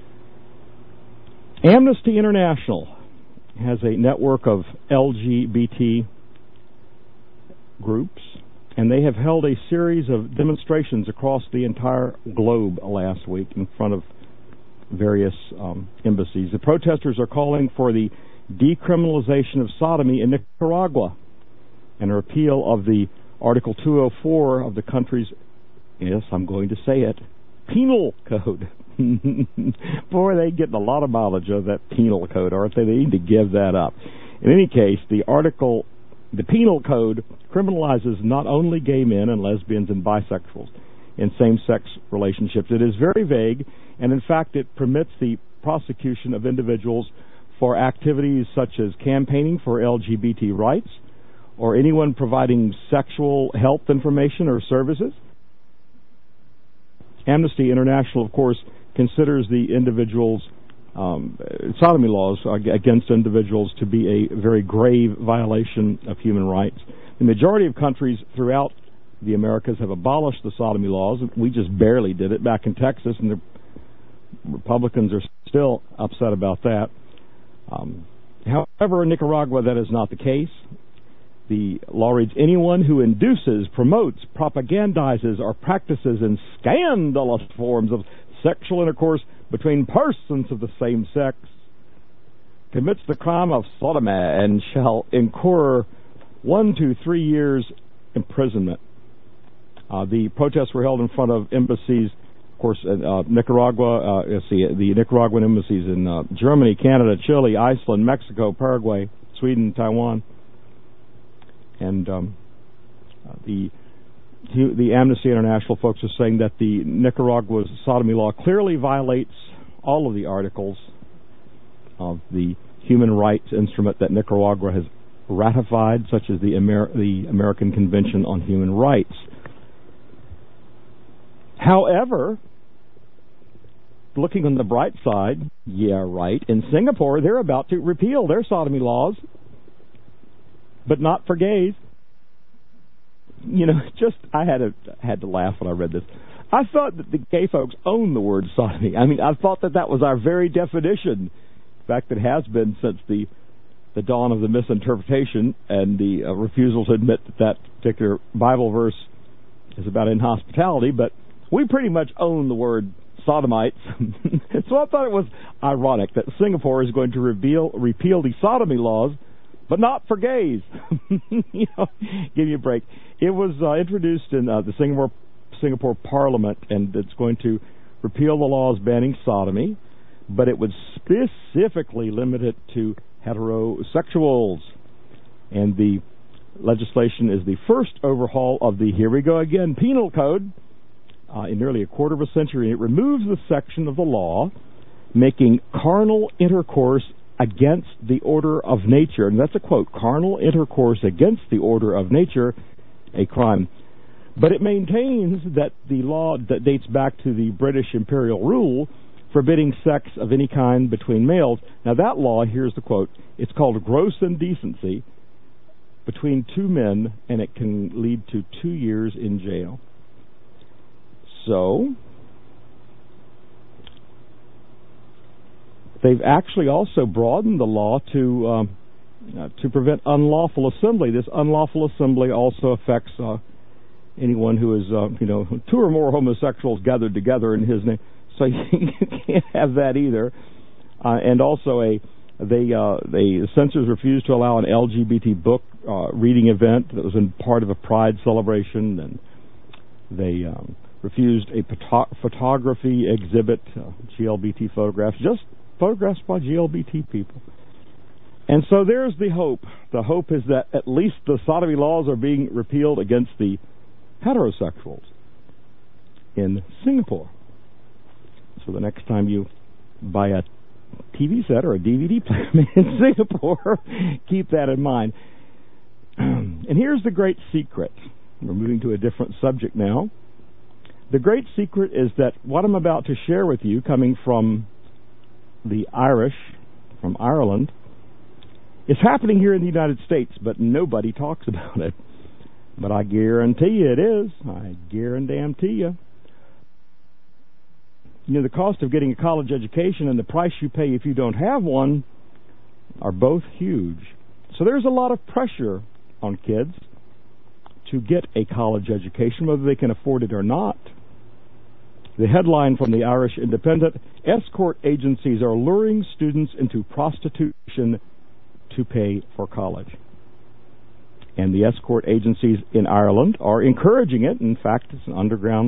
Amnesty International has a network of LGBT groups, and they have held a series of demonstrations across the entire globe last week in front of various embassies. The protesters are calling for the decriminalization of sodomy in Nicaragua and a repeal of the Article 204 of the country's, yes, I'm going to say it, penal code. Boy, they're getting a lot of mileage of that penal code, aren't they? They need to give that up. In any case, the penal code criminalizes not only gay men and lesbians and bisexuals in same-sex relationships. It is very vague, and in fact it permits the prosecution of individuals for activities such as campaigning for LGBT rights or anyone providing sexual health information or services. Amnesty International, of course, considers the individuals' sodomy laws against individuals to be a very grave violation of human rights. The majority of countries throughout the Americas have abolished the sodomy laws. We just barely did it back in Texas, and the Republicans are still upset about that. However, in Nicaragua, that is not the case. The law reads, anyone who induces, promotes, propagandizes, or practices in scandalous forms of sexual intercourse between persons of the same sex commits the crime of sodomy and shall incur 1 to 3 years imprisonment. The protests were held in front of embassies, of course, Nicaragua, the Nicaraguan embassies in Germany, Canada, Chile, Iceland, Mexico, Paraguay, Sweden, Taiwan. And the Amnesty International folks are saying that the Nicaragua's sodomy law clearly violates all of the articles of the human rights instrument that Nicaragua has ratified, such as the American Convention on Human Rights. However, looking on the bright side, yeah, right, in Singapore, they're about to repeal their sodomy laws, but not for gays. You know, I had to laugh when I read this. I thought that the gay folks own the word sodomy. I mean, I thought that was our very definition. In fact, it has been since the dawn of the misinterpretation and the refusal to admit that particular Bible verse is about inhospitality, but we pretty much own the word sodomites. So I thought it was ironic that Singapore is going to repeal the sodomy laws, but not for gays. You know, give you a break. It was introduced in the Singapore Parliament, and it's going to repeal the laws banning sodomy, but it would specifically limit it to heterosexuals. And the legislation is the first overhaul of the, here we go again, penal code in nearly a quarter of a century. It removes the section of the law making carnal intercourse against the order of nature, and that's a quote, carnal intercourse against the order of nature, a crime. But it maintains that the law that dates back to the British imperial rule forbidding sex of any kind between males. Now that law, here's the quote, it's called gross indecency between two men, and it can lead to 2 years in jail. So they've actually also broadened the law to prevent unlawful assembly. This unlawful assembly also affects anyone who is, 2 or more homosexuals gathered together in his name. So you can't have that either. And also the censors refused to allow an LGBT book reading event that was in part of a Pride celebration, and they refused a photography exhibit, GLBT photographs, just photographs by GLBT people. And so there's the hope. The hope is that at least the sodomy laws are being repealed against the heterosexuals in Singapore. So the next time you buy a TV set or a DVD player in Singapore, keep that in mind. And here's the great secret. We're moving to a different subject now. The great secret is that what I'm about to share with you, coming from the Irish, from Ireland, is happening here in the United States, but nobody talks about it. But I guarantee you it is. I guarantee you. You know, the cost of getting a college education and the price you pay if you don't have one are both huge. So there's a lot of pressure on kids to get a college education, whether they can afford it or not. The headline from the Irish Independent, escort agencies are luring students into prostitution to pay for college. And the escort agencies in Ireland are encouraging it. In fact, it's an underground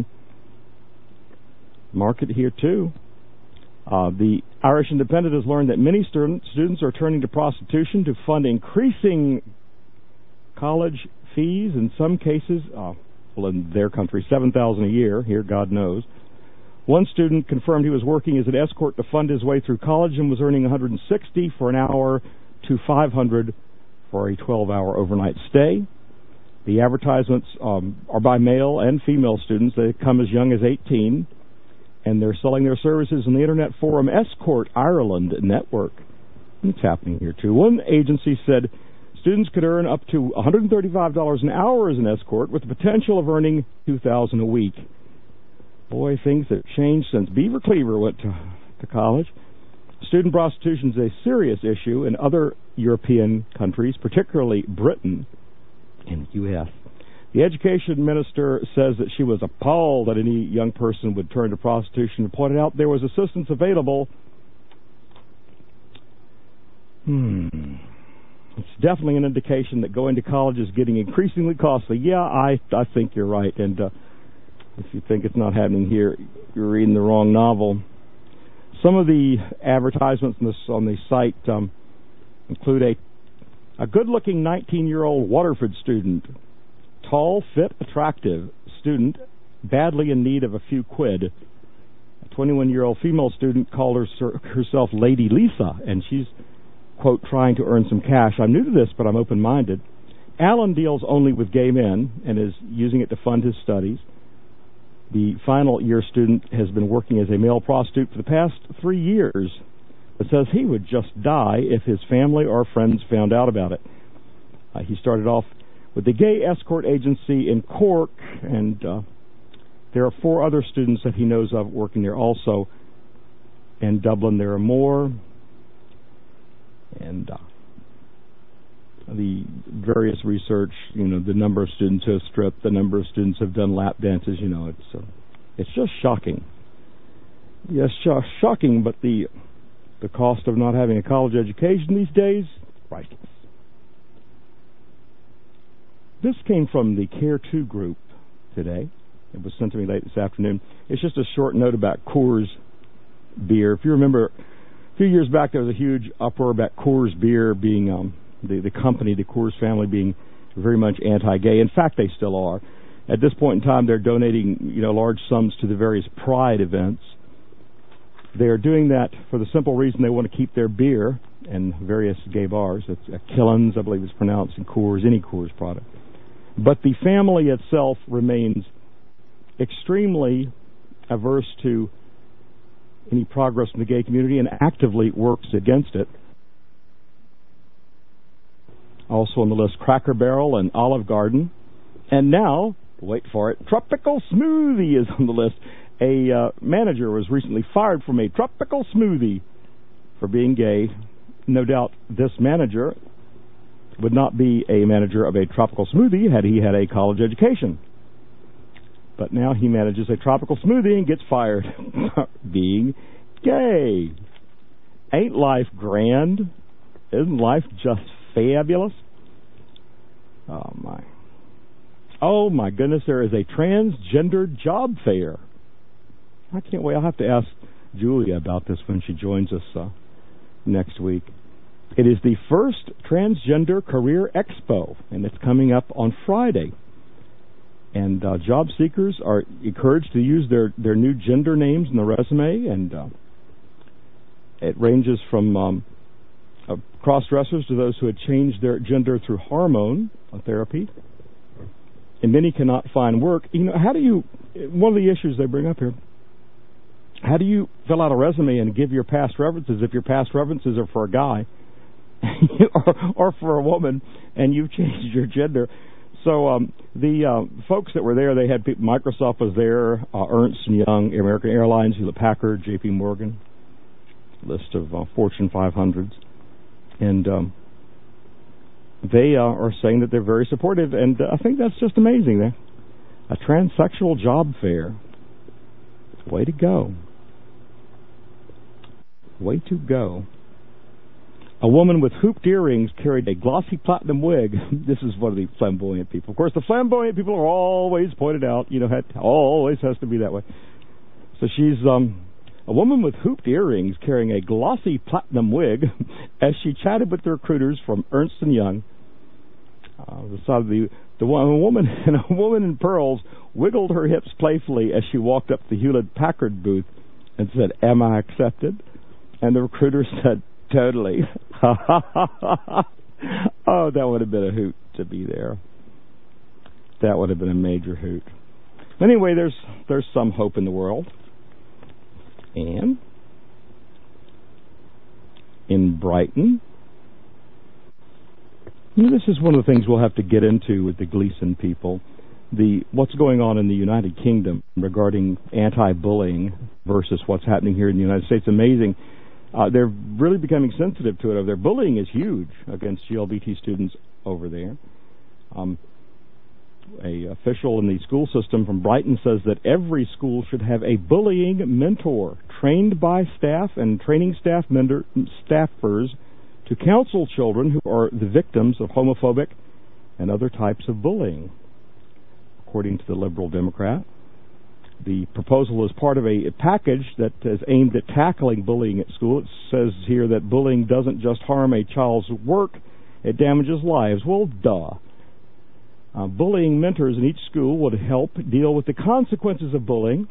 market here too. The Irish Independent has learned that many students are turning to prostitution to fund increasing college fees. In some cases, in their country, $7,000 a year. Here, God knows. One student confirmed he was working as an escort to fund his way through college and was earning $160 for an hour to $500 for a 12-hour overnight stay. The advertisements are by male and female students. They come as young as 18, and they're selling their services on the internet forum Escort Ireland Network. It's happening here too. One agency said students could earn up to $135 an hour as an escort, with the potential of earning $2,000 a week. Boy, things have changed since Beaver Cleaver went to college. Student prostitution is a serious issue in other European countries, particularly Britain. in the U.S. The education minister says that she was appalled that any young person would turn to prostitution and pointed out there was assistance available. It's definitely an indication that going to college is getting increasingly costly. Yeah, I think you're right. And if you think it's not happening here, you're reading the wrong novel. Some of the advertisements on the site include a good-looking 19-year-old Waterford student, tall, fit, attractive student, badly in need of a few quid. A 21-year-old female student called herself Lady Lisa, and she's, quote, trying to earn some cash. I'm new to this, but I'm open-minded. Alan deals only with gay men and is using it to fund his studies. The final year student has been working as a male prostitute for the past 3 years, but says he would just die if his family or friends found out about it. He started off with the gay escort agency in Cork, and there are 4 other students that he knows of working there also. In Dublin, there are more. And the various research, the number of students who have stripped, the number of students who have done lap dances, it's just shocking. Yes, shocking, but the cost of not having a college education these days, priceless. This came from the Care 2 group today. It was sent to me late this afternoon. It's just a short note about Coors beer. If you remember, a few years back there was a huge uproar about Coors beer being the company, the Coors family, being very much anti-gay. In fact, they still are. At this point in time, they're donating large sums to the various pride events. They're doing that for the simple reason they want to keep their beer and various gay bars. It's Killen's, I believe it's pronounced, and Coors, any Coors product. But the family itself remains extremely averse to any progress in the gay community and actively works against it. Also on the list, Cracker Barrel and Olive Garden. And now, wait for it, Tropical Smoothie is on the list. A manager was recently fired from a Tropical Smoothie for being gay. No doubt this manager would not be a manager of a Tropical Smoothie had he had a college education. But now he manages a Tropical Smoothie and gets fired being gay. Ain't life grand? Isn't life just fabulous? Oh my goodness, there is a transgender job fair. I can't wait. I'll have to ask Julia about this when she joins us next week. It is the first Transgender Career Expo, and it's coming up on Friday. And job seekers are encouraged to use their new gender names in the resume, and it ranges from cross-dressers to those who had changed their gender through hormone therapy. And many cannot find work. How do you, one of the issues they bring up here, how do you fill out a resume and give your past references if your past references are for a guy or for a woman and you've changed your gender? So the folks that were there, they had people, Microsoft was there, Ernst & Young, American Airlines, Hewlett-Packard, J.P. Morgan, list of Fortune 500s. And they are saying that they're very supportive, and I think that's just amazing. A transsexual job fair. Way to go. Way to go. A woman with hooped earrings carried a glossy platinum wig. This is one of the flamboyant people. Of course, the flamboyant people are always pointed out. Always has to be that way. So she's a woman with hooped earrings carrying a glossy platinum wig as she chatted with the recruiters from Ernst & Young. A woman in pearls wiggled her hips playfully as she walked up to the Hewlett-Packard booth and said, "Am I accepted?" And the recruiter said, "Totally." Oh, that would have been a hoot to be there. That would have been a major hoot. Anyway, there's some hope in the world. And in Brighton, this is one of the things we'll have to get into with the Gleason people. What's going on in the United Kingdom regarding anti-bullying versus what's happening here in the United States. Amazing. They're really becoming sensitive to it. Their bullying is huge against GLBT students over there. a official in the school system from Brighton says that every school should have a bullying mentor trained by staff and training staffers to counsel children who are the victims of homophobic and other types of bullying. According to the Liberal Democrat, the proposal is part of a package that is aimed at tackling bullying at school. It says here that bullying doesn't just harm a child's work, it damages lives. Well, duh. Bullying mentors in each school would help deal with the consequences of bullying.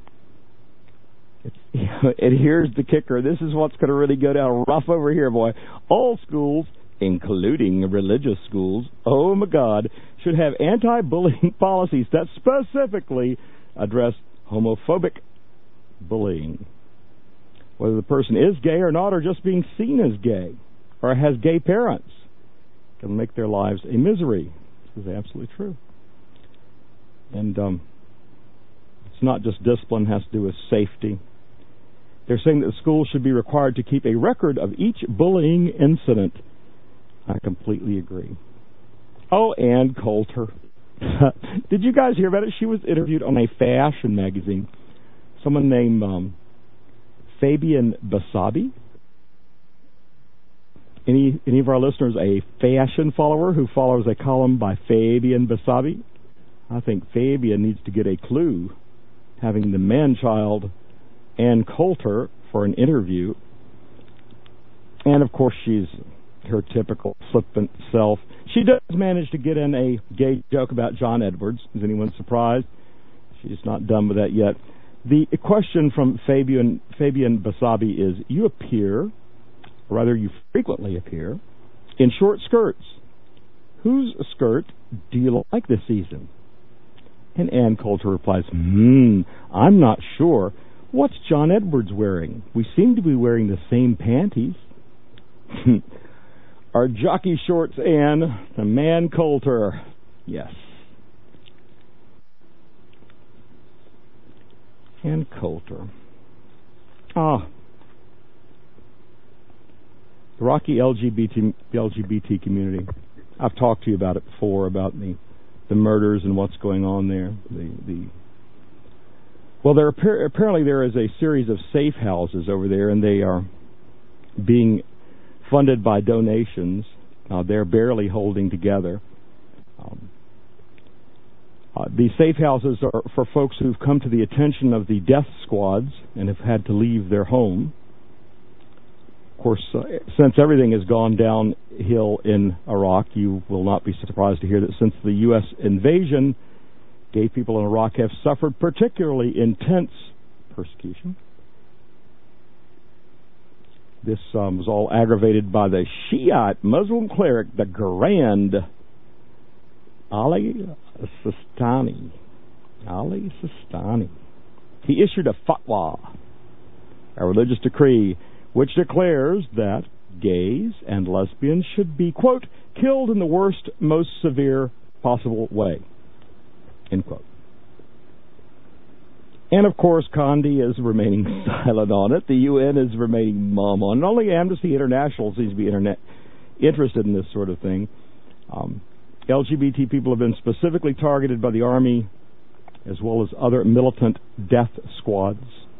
And here's the kicker. This is what's going to really go down rough over here, boy. All schools, including religious schools, oh my God, should have anti-bullying policies that specifically address homophobic bullying. Whether the person is gay or not, or just being seen as gay, or has gay parents, can make their lives a misery. This is absolutely true. And it's not just discipline, it has to do with safety. They're saying that the school should be required to keep a record of each bullying incident. I completely agree. Oh, Ann Coulter. Did you guys hear about it? She was interviewed on a fashion magazine. Someone named Fabian Basabi. Any of our listeners a fashion follower who follows a column by Fabian Basabi? I think Fabian needs to get a clue, having the man-child Ann Coulter for an interview. And, of course, she's her typical flippant self. She does manage to get in a gay joke about John Edwards. Is anyone surprised? She's not done with that yet. The question from Fabian Basabi is, you appear, or rather you frequently appear, in short skirts. Whose skirt do you like this season? And Ann Coulter replies, I'm not sure. What's John Edwards wearing? We seem to be wearing the same panties. Our jockey shorts, Ann, the man Coulter. Yes. Ann Coulter. The Rocky LGBT community. I've talked to you about it before, about the murders and what's going on there. Well, apparently there is a series of safe houses over there, and they are being funded by donations. They're barely holding together. These safe houses are for folks who've come to the attention of the death squads and have had to leave their home. Of course, since everything has gone downhill in Iraq, you will not be surprised to hear that since the U.S. invasion, gay people in Iraq have suffered particularly intense persecution. This was all aggravated by the Shiite Muslim cleric, the Grand Ali Sistani. Ali Sistani. He issued a fatwa, a religious decree, which declares that gays and lesbians should be, quote, killed in the worst, most severe possible way, end quote. And, of course, Condi is remaining silent on it. The UN is remaining mum on it. Only Amnesty International seems to be interested in this sort of thing. LGBT people have been specifically targeted by the Army as well as other militant death squads.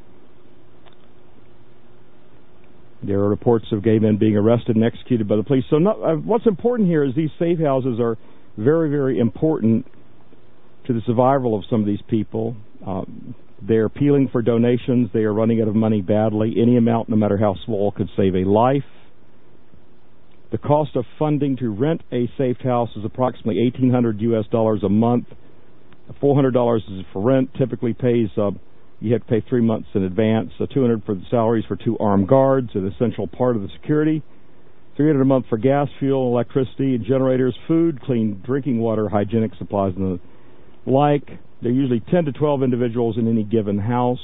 There are reports of gay men being arrested and executed by the police. So what's important here is these safe houses are very, very important to the survival of some of these people. They're appealing for donations. They are running out of money badly. Any amount, no matter how small, could save a life. The cost of funding to rent a safe house is approximately $1,800 a month. $400 is for rent. Typically pays you have to pay 3 months in advance. $200 for the salaries for 2 armed guards, an essential part of the security. $300 a month for gas, fuel, electricity, generators, food, clean drinking water, hygienic supplies, and the like. There are usually 10 to 12 individuals in any given house.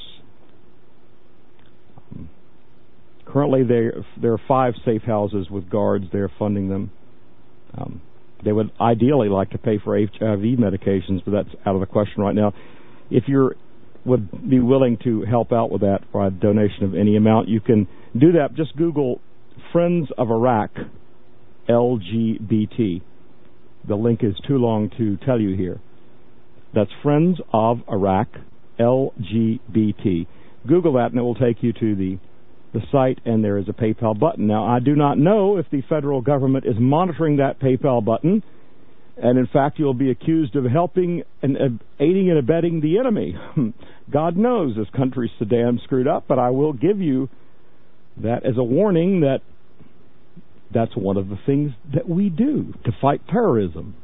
Currently, there are 5 safe houses with guards. They're funding them. They would ideally like to pay for HIV medications, but that's out of the question right now. If you would be willing to help out with that for a donation of any amount, you can do that. Just Google Friends of Iraq LGBT. The link is too long to tell you here. That's Friends of Iraq, LGBT. Google that and it will take you to the site, and there is a PayPal button. Now, I do not know if the federal government is monitoring that PayPal button, and in fact, you'll be accused of helping and aiding and abetting the enemy. God knows this country's so damn screwed up, but I will give you that as a warning that that's one of the things that we do to fight terrorism.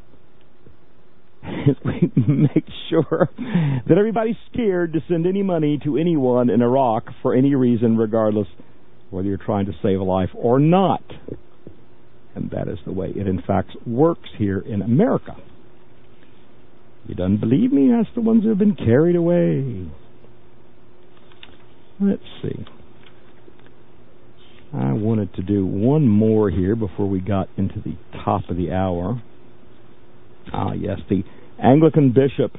We make sure that everybody's scared to send any money to anyone in Iraq for any reason, regardless whether you're trying to save a life or not. And that is the way it, in fact, works here in America. You don't believe me? That's the ones who have been carried away. Let's see. I wanted to do one more here before we got into the top of the hour. Yes, the Anglican bishop.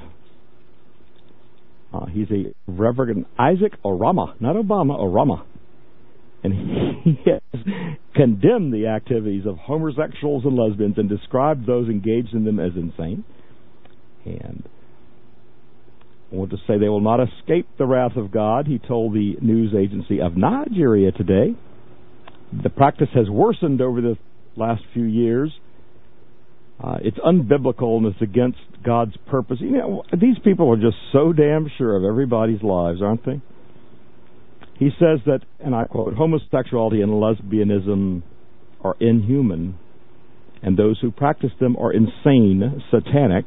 He's a Reverend Isaac Orama, not Obama, Orama. And he has condemned the activities of homosexuals and lesbians and described those engaged in them as insane. And I want to say they will not escape the wrath of God, he told the news agency of Nigeria today. The practice has worsened over the last few years. It's unbiblical and it's against God's purpose. You know, these people are just so damn sure of everybody's lives, aren't they? He says that, and I quote, homosexuality and lesbianism are inhuman, and those who practice them are insane, satanic,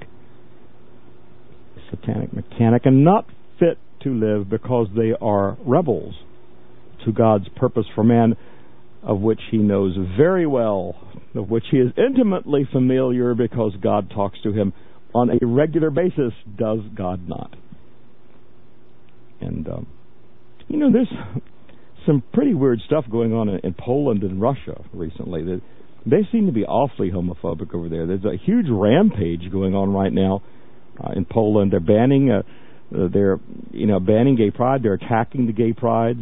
mechanic, and not fit to live because they are rebels to God's purpose for man, of which he knows very well, of which he is intimately familiar because God talks to him on a regular basis, does God not? And, you know, there's some pretty weird stuff going on in Poland and Russia recently. They seem to be awfully homophobic over there. There's a huge rampage going on right now in Poland. They're banning banning gay pride. They're attacking the gay prides.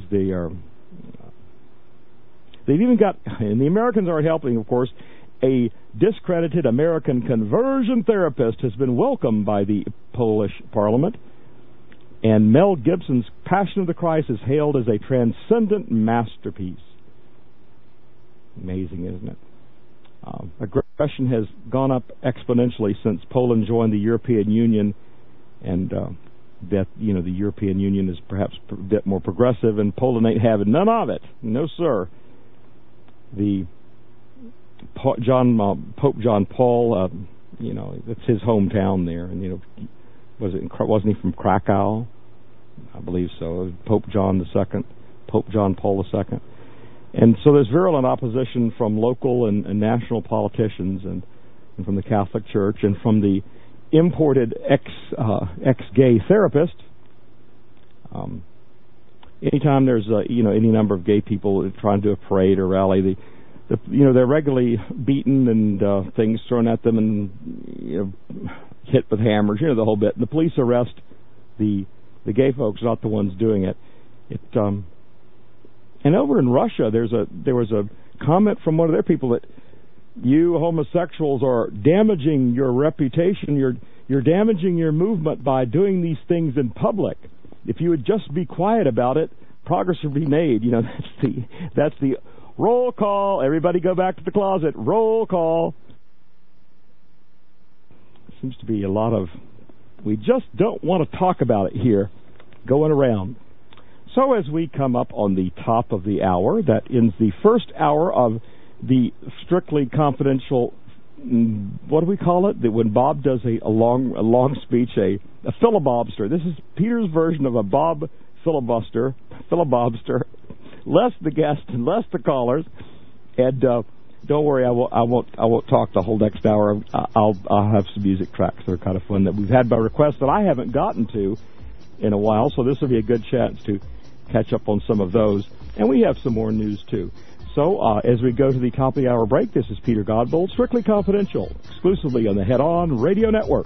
They've even got, and the Americans aren't helping, of course, a discredited American conversion therapist has been welcomed by the Polish parliament. And Mel Gibson's Passion of the Christ is hailed as a transcendent masterpiece. Amazing, isn't it? Aggression has gone up exponentially since Poland joined the European Union, and that the European Union is perhaps a bit more progressive, and Poland ain't having none of it. No, sir. The Pope John Paul, it's his hometown there, and wasn't he from Krakow? I believe so. Pope John Paul II. And so there's virulent opposition from local and national politicians and from the Catholic Church and from the imported ex-gay therapist. Anytime there's any number of gay people trying to do a parade or rally, they're regularly beaten and things thrown at them and hit with hammers, the whole bit. And the police arrest the gay folks, not the ones doing it. And over in Russia, there was a comment from one of their people that you homosexuals are damaging your reputation. You're damaging your movement by doing these things in public. If you would just be quiet about it, progress would be made. That's the roll call. Everybody go back to the closet. Roll call. Seems to be a lot of, we just don't want to talk about it here going around. So as we come up on the top of the hour, that ends the first hour of the Strictly Confidential, what do we call it? That when Bob does a long speech, a filibobster. This is Peter's version of a Bob filibobster, less the guests and less the callers. And don't worry, I won't talk the whole next hour. I'll have some music tracks that are kind of fun that we've had by request that I haven't gotten to in a while. So this will be a good chance to catch up on some of those. And we have some more news too. So as we go to the top of the hour break, this is Peter Godbold, Strictly Confidential, exclusively on the Head On Radio Network.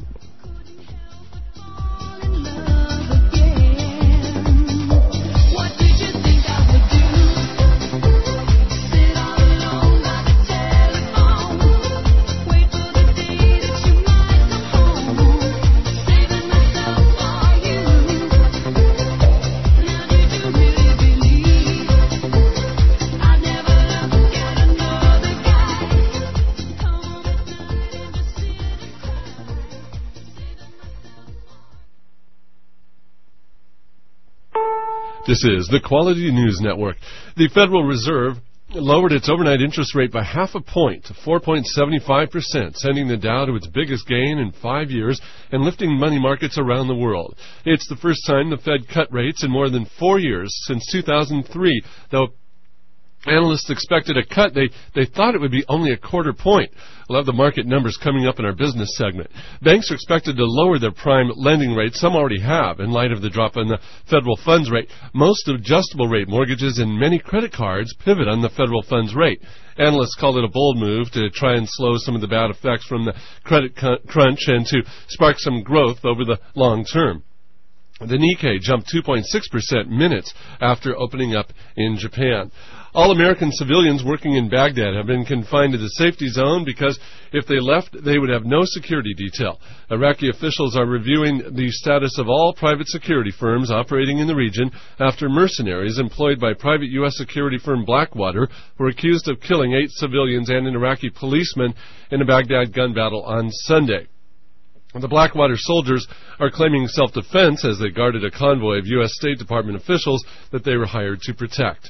This is the Quality News Network. The Federal Reserve lowered its overnight interest rate by half a point to 4.75%, sending the Dow to its biggest gain in 5 years and lifting money markets around the world. It's the first time the Fed cut rates in more than 4 years since 2003, though analysts expected a cut. They thought it would be only a quarter point. We'll have the market numbers coming up in our business segment. Banks are expected to lower their prime lending rates. Some already have, in light of the drop in the federal funds rate. Most adjustable rate mortgages and many credit cards pivot on the federal funds rate. Analysts call it a bold move to try and slow some of the bad effects from the credit crunch and to spark some growth over the long term. The Nikkei jumped 2.6% minutes after opening up in Japan. All American civilians working in Baghdad have been confined to the safety zone because if they left, they would have no security detail. Iraqi officials are reviewing the status of all private security firms operating in the region after mercenaries employed by private U.S. security firm Blackwater were accused of killing 8 civilians and an Iraqi policeman in a Baghdad gun battle on Sunday. The Blackwater soldiers are claiming self-defense as they guarded a convoy of U.S. State Department officials that they were hired to protect.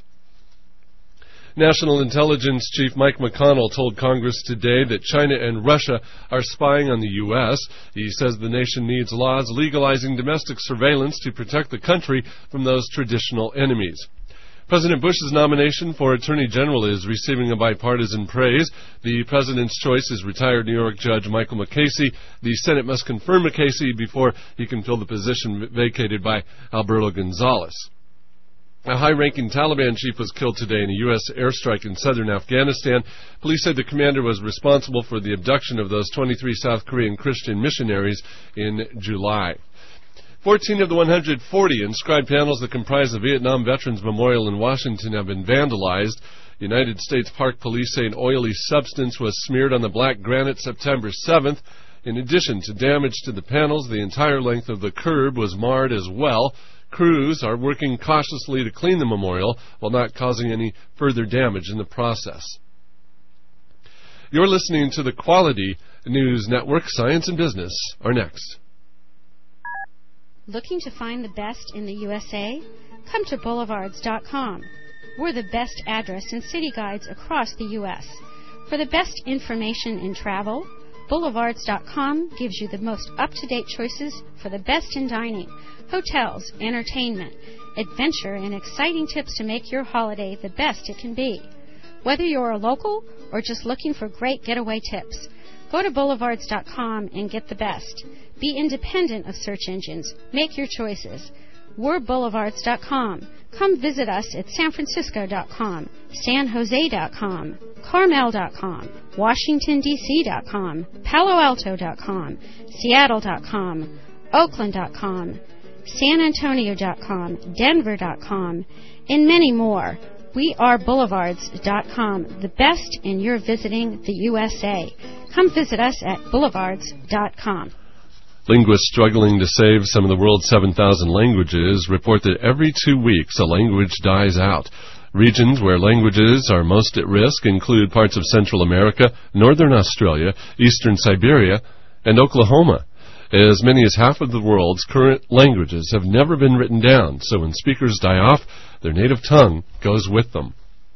National Intelligence Chief Mike McConnell told Congress today that China and Russia are spying on the U.S. He says the nation needs laws legalizing domestic surveillance to protect the country from those traditional enemies. President Bush's nomination for Attorney General is receiving a bipartisan praise. The president's choice is retired New York Judge Michael McCasey. The Senate must confirm McCasey before he can fill the position vacated by Alberto Gonzales. A high-ranking Taliban chief was killed today in a U.S. airstrike in southern Afghanistan. Police said the commander was responsible for the abduction of those 23 South Korean Christian missionaries in July. 14 of the 140 inscribed panels that comprise the Vietnam Veterans Memorial in Washington have been vandalized. United States Park Police say an oily substance was smeared on the black granite September 7th. In addition to damage to the panels, the entire length of the curb was marred as well. Crews are working cautiously to clean the memorial while not causing any further damage in the process. You're listening to the Quality News Network. Science and Business are next. Looking to find the best in the USA? Come to Boulevards.com. We're the best address in city guides across the U.S. For the best information in travel, Boulevards.com gives you the most up-to-date choices for the best in dining, hotels, entertainment, adventure, and exciting tips to make your holiday the best it can be. Whether you're a local or just looking for great getaway tips, go to Boulevards.com and get the best. Be independent of search engines. Make your choices. We're Boulevards.com. Come visit us at SanFrancisco.com, SanJose.com, Carmel.com, WashingtonDC.com, PaloAlto.com, Seattle.com, Oakland.com, SanAntonio.com, Denver.com, and many more. We are Boulevards.com, the best in your visiting the USA. Come visit us at Boulevards.com. Linguists struggling to save some of the world's 7,000 languages report that every 2 weeks a language dies out. Regions where languages are most at risk include parts of Central America, Northern Australia, Eastern Siberia, and Oklahoma. As many as half of the world's current languages have never been written down, so when speakers die off, their native tongue goes with them.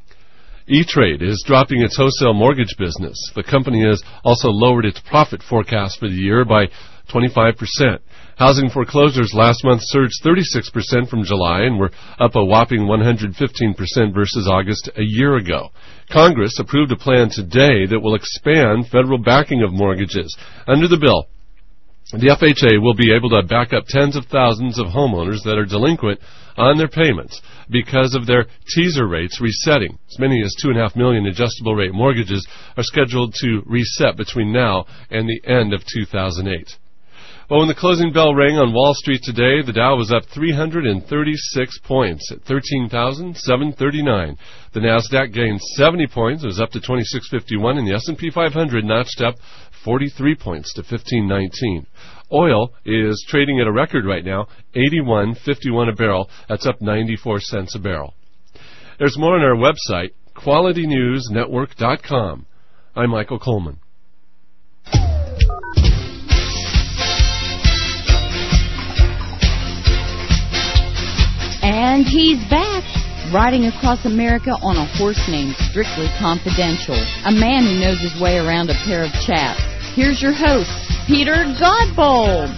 E-Trade is dropping its wholesale mortgage business. The company has also lowered its profit forecast for the year by 25%. Housing foreclosures last month surged 36% from July and were up a whopping 115% versus August a year ago. Congress approved a plan today that will expand federal backing of mortgages. Under the bill, the FHA will be able to back up tens of thousands of homeowners that are delinquent on their payments because of their teaser rates resetting. As many as 2.5 million adjustable rate mortgages are scheduled to reset between now and the end of 2008. Well, when the closing bell rang on Wall Street today, the Dow was up 336 points at 13,739. The Nasdaq gained 70 points, it was up to 2651, and the S&P 500 notched up 43 points to 1519. Oil is trading at a record right now, $81.51 a barrel. That's up 94 cents a barrel. There's more on our website, QualityNewsNetwork.com. I'm Michael Coleman. And he's back, riding across America on a horse named Strictly Confidential, a man who knows his way around a pair of chaps. Here's your host, Peter Godbold.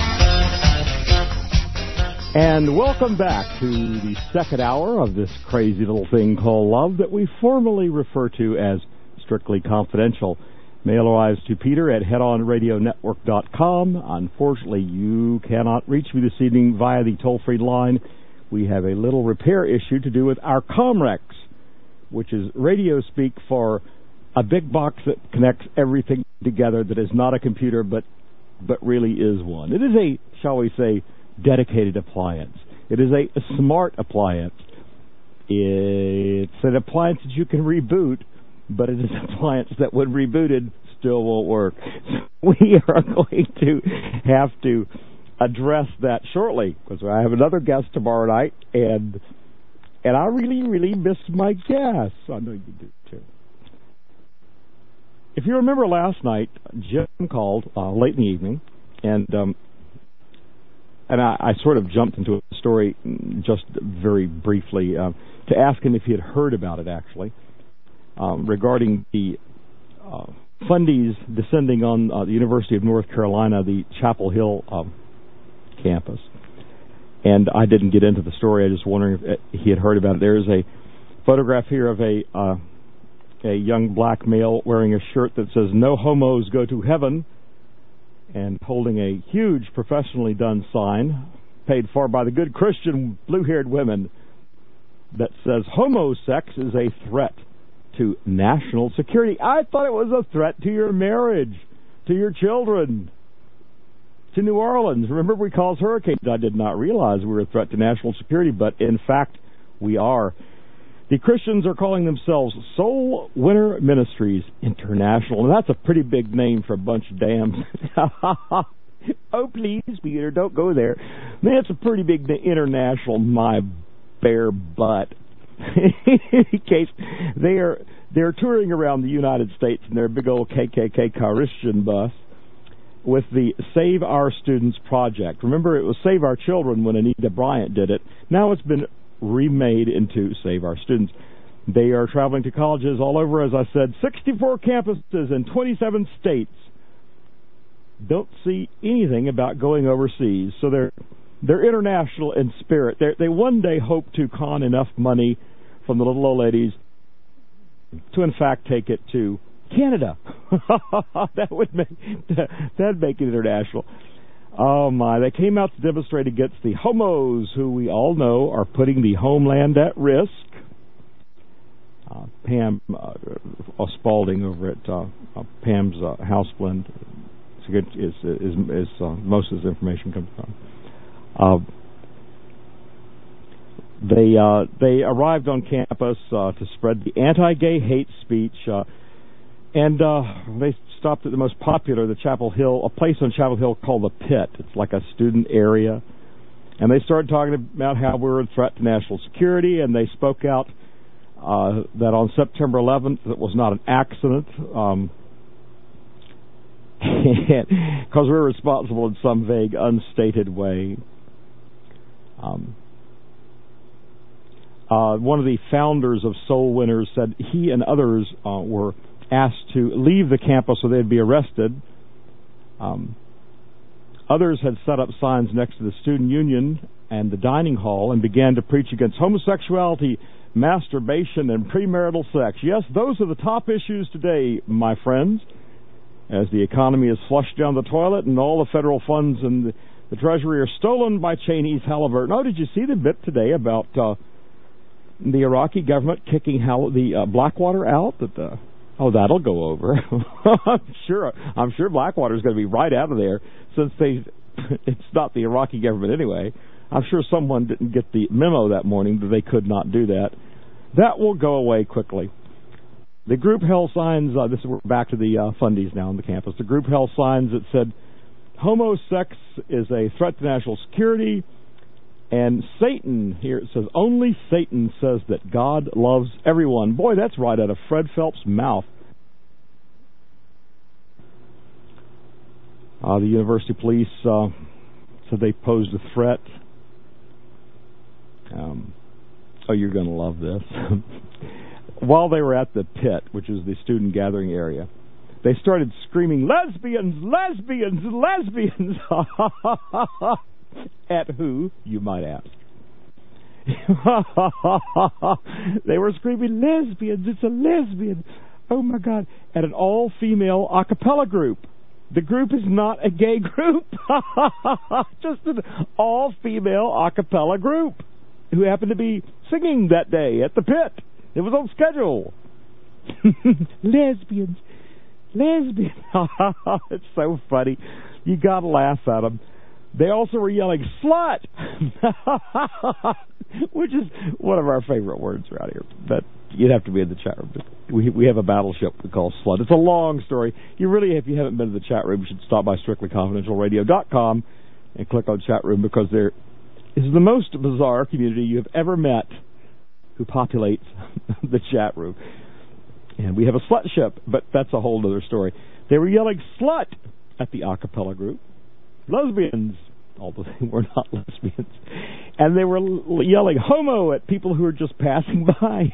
And welcome back to the second hour of this crazy little thing called love that we formally refer to as Strictly Confidential. Mail arrives to Peter at headonradionetwork.com. Unfortunately, you cannot reach me this evening via the toll-free line. We have a little repair issue to do with our Comrex, which is radio speak for a big box that connects everything together that is not a computer but really is one. It is a, shall we say, dedicated appliance. It is a smart appliance. It's an appliance that you can reboot, but it is an appliance that when rebooted still won't work. So we are going to have to address that shortly, because I have another guest tomorrow night, and I really missed my guests. I know you do too. If you remember last night, Jim called late in the evening, and I sort of jumped into a story just very briefly to ask him if he had heard about it, actually, regarding the fundies descending on the University of North Carolina, the Chapel Hill campus. And I didn't get into the story. I was just wondering if he had heard about it. There is a photograph here of a young black male wearing a shirt that says, "No homos go to heaven," and holding a huge professionally done sign paid for by the good Christian blue-haired women that says, "Homosex is a threat to national security." I thought it was a threat to your marriage, to your children, to New Orleans. Remember, we caused hurricanes. I did not realize we were a threat to national security, but in fact, we are. The Christians are calling themselves Soul Winner Ministries International, and that's a pretty big name for a bunch of dams. Oh, please, Peter, don't go there. Man, it's a pretty big international, my bare butt. In case they're touring around the United States in their big old KKK Christian bus with the Save Our Students project. Remember, it was Save Our Children when Anita Bryant did it. Now it's been remade into Save Our Students. They are traveling to colleges all over, as I said, 64 campuses in 27 states. Don't see anything about going overseas, so they're international in spirit. They one day hope to con enough money from the little old ladies to, in fact, take it to Canada. That'd make it international. Oh my! They came out to demonstrate against the homos, who we all know are putting the homeland at risk. Pam Spalding over at Pam's House Blend is most of this information comes from. They arrived on campus to spread the anti-gay hate speech, and they stopped at the most popular, the Chapel Hill, a place on Chapel Hill called the Pit. It's like a student area, and they started talking about how we're a threat to national security, and they spoke out that on September 11th it was not an accident, because we're responsible in some vague, unstated way. One of the founders of Soul Winners said he and others were asked to leave the campus so they'd be arrested. Others had set up signs next to the student union and the dining hall and began to preach against homosexuality, masturbation, and premarital sex. Yes, those are the top issues today, my friends, as the economy is flushed down the toilet and all the federal funds and the Treasury are stolen by Cheney's Halliburton. Oh, did you see the bit today about the Iraqi government kicking the Blackwater out? That'll go over. I'm sure Blackwater's going to be right out of there, since it's not the Iraqi government anyway. I'm sure someone didn't get the memo that morning that they could not do that. That will go away quickly. The group held signs, we're back to the fundies now on the campus. The group held signs that said, "Homosex is a threat to national security," and Satan, here it says, "Only Satan says that God loves everyone." Boy, that's right out of Fred Phelps' mouth. The university police said they posed a threat. You're going to love this. While they were at the pit, which is the student gathering area, they started screaming, "Lesbians! Lesbians! Lesbians!" At who, you might ask? They were screaming, "Lesbians! It's a lesbian!" Oh my God. At an all-female a cappella group. The group is not a gay group. Just an all-female a cappella group who happened to be singing that day at the pit. It was on schedule. Lesbians. Lesbians. It's so funny. You got to laugh at them. They also were yelling, "Slut!" Which is one of our favorite words around here. But you'd have to be in the chat room. We have a battleship we call Slut. It's a long story. You really, if you haven't been to the chat room, you should stop by strictlyconfidentialradio.com and click on chat room, because there is the most bizarre community you have ever met who populates the chat room. And we have a slut ship, but that's a whole other story. They were yelling "slut" at the a cappella group. Lesbians, although they were not lesbians. And they were yelling "homo" at people who were just passing by.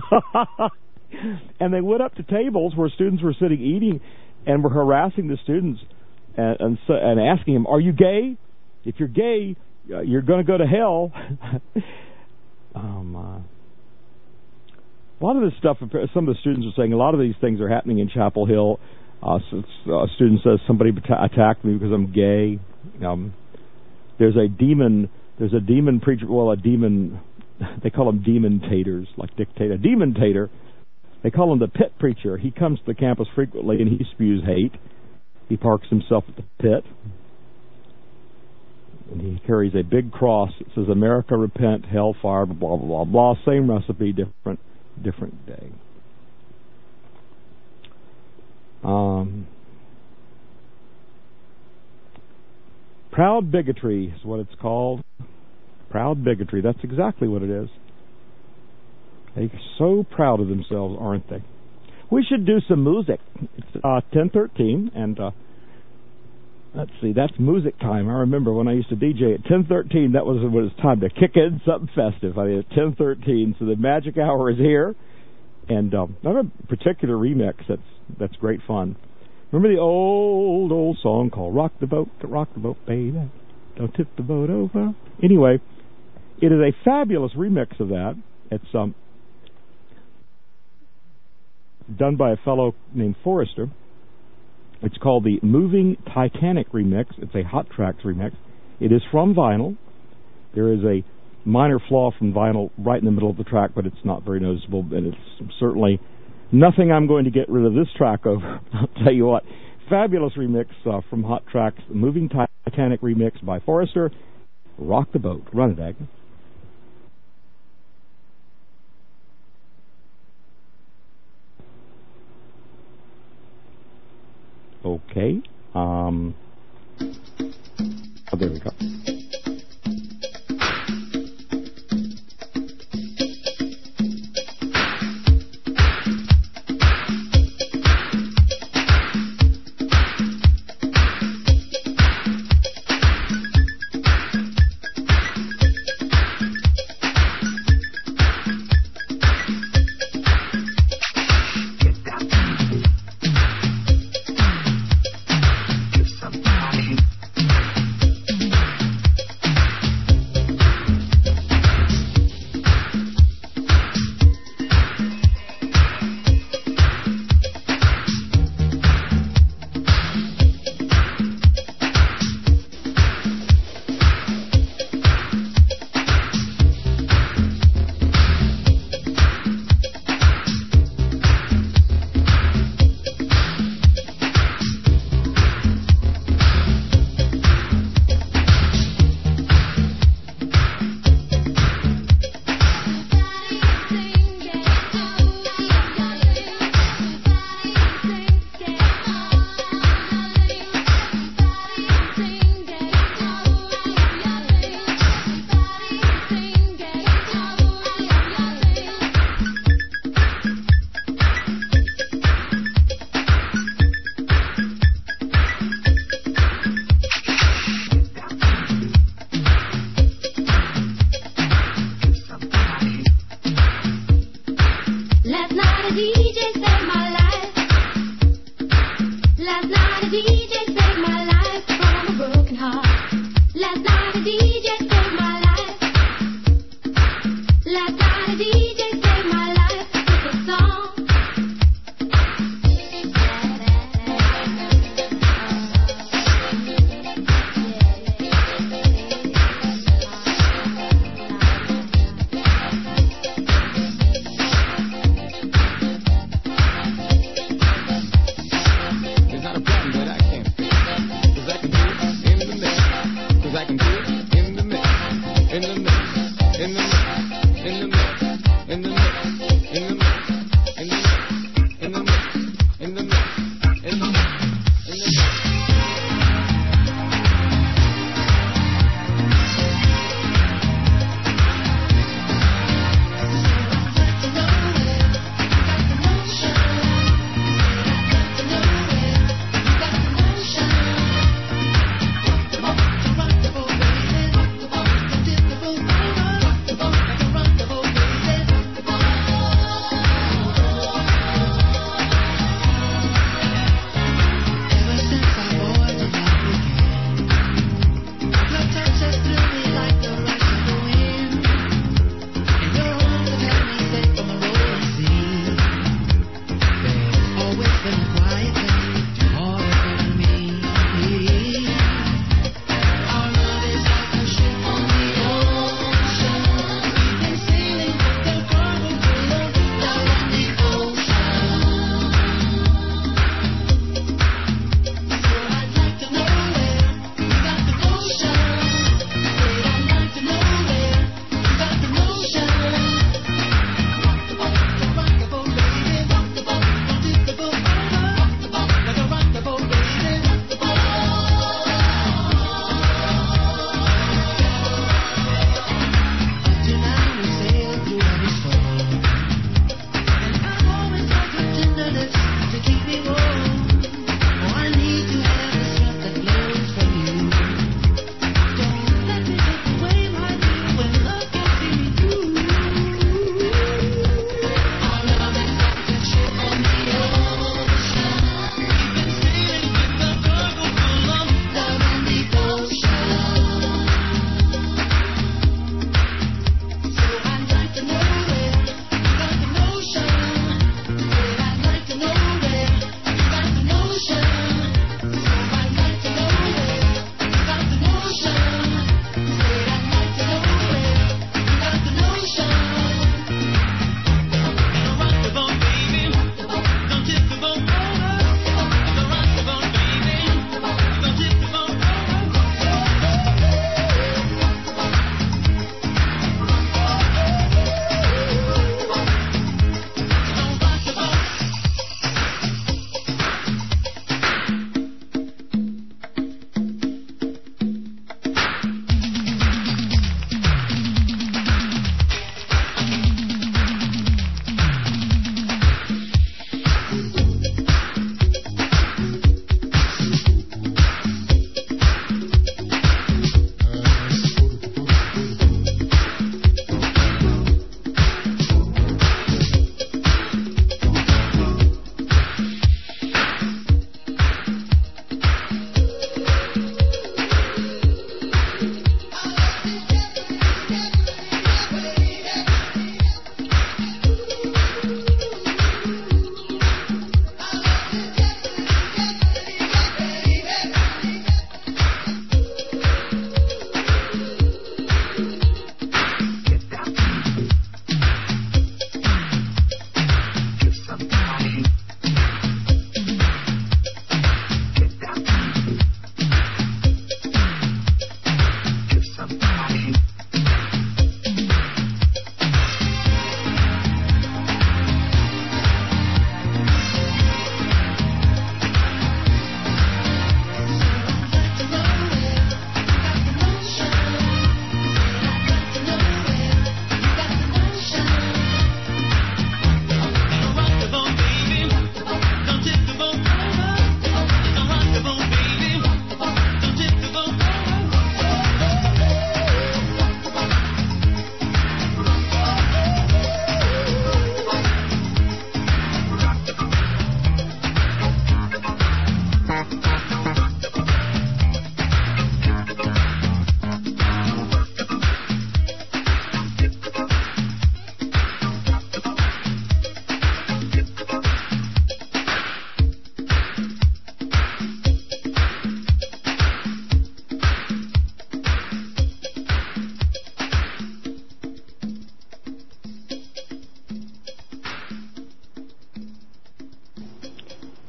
And they went up to tables where students were sitting eating and were harassing the students and asking them, "Are you gay? If you're gay, you're going to go to hell." Oh, my. A lot of this stuff, some of the students are saying, a lot of these things are happening in Chapel Hill. A student says, "Somebody attacked me because I'm gay." There's a demon preacher, well, a demon, they call them demon-taters, like dictator. A demon-tater, they call him the pit preacher. He comes to the campus frequently and he spews hate. He parks himself at the pit. And he carries a big cross that says, "America, repent, hellfire," blah, blah, blah, blah. Same recipe, different day. Proud bigotry is what it's called. Proud bigotry. That's exactly what it is. They're so proud of themselves, aren't they? We should do some music. It's 10:13, and let's see, that's music time. I remember when I used to DJ at 10:13, that was when it was time to kick in something festive. I mean, at 10:13, so the magic hour is here. And I have a particular remix that's great fun. Remember the old song called "Rock the Boat, baby, don't tip the boat over"? Anyway, it is a fabulous remix of that. It's done by a fellow named Forrester. It's called the Moving Titanic Remix. It's a Hot Tracks remix. It is from vinyl. There is a minor flaw from vinyl right in the middle of the track, but it's not very noticeable, and it's certainly nothing I'm going to get rid of this track over. I'll tell you what. Fabulous remix from Hot Tracks, the Moving Titanic remix by Forrester. Rock the boat. Run it, Agnes. Okay. Oh, there we go.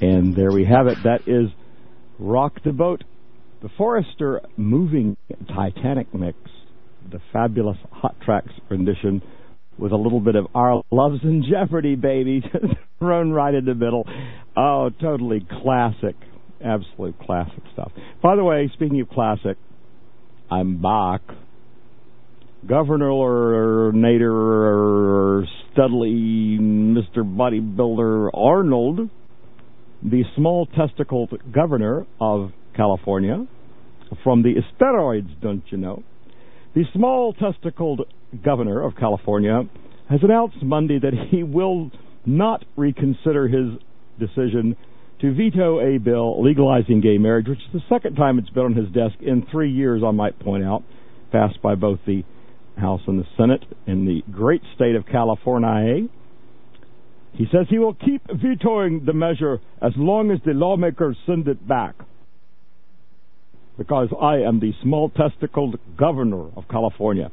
And there we have it. That is Rock the Boat, the Forrester Moving Titanic mix, the fabulous Hot Tracks rendition with a little bit of Our Love's in Jeopardy, baby, thrown right in the middle. Oh, totally classic, absolute classic stuff. By the way, speaking of classic, I'm back. Governor Nader Studley, Mr. Bodybuilder Arnold, the small-testicled governor of California, from the steroids, don't you know? The small-testicled governor of California has announced Monday that he will not reconsider his decision to veto a bill legalizing gay marriage, which is the second time it's been on his desk in 3 years, I might point out, passed by both the House and the Senate in the great state of California. He says he will keep vetoing the measure as long as the lawmakers send it back, because I am the small-testicled governor of California.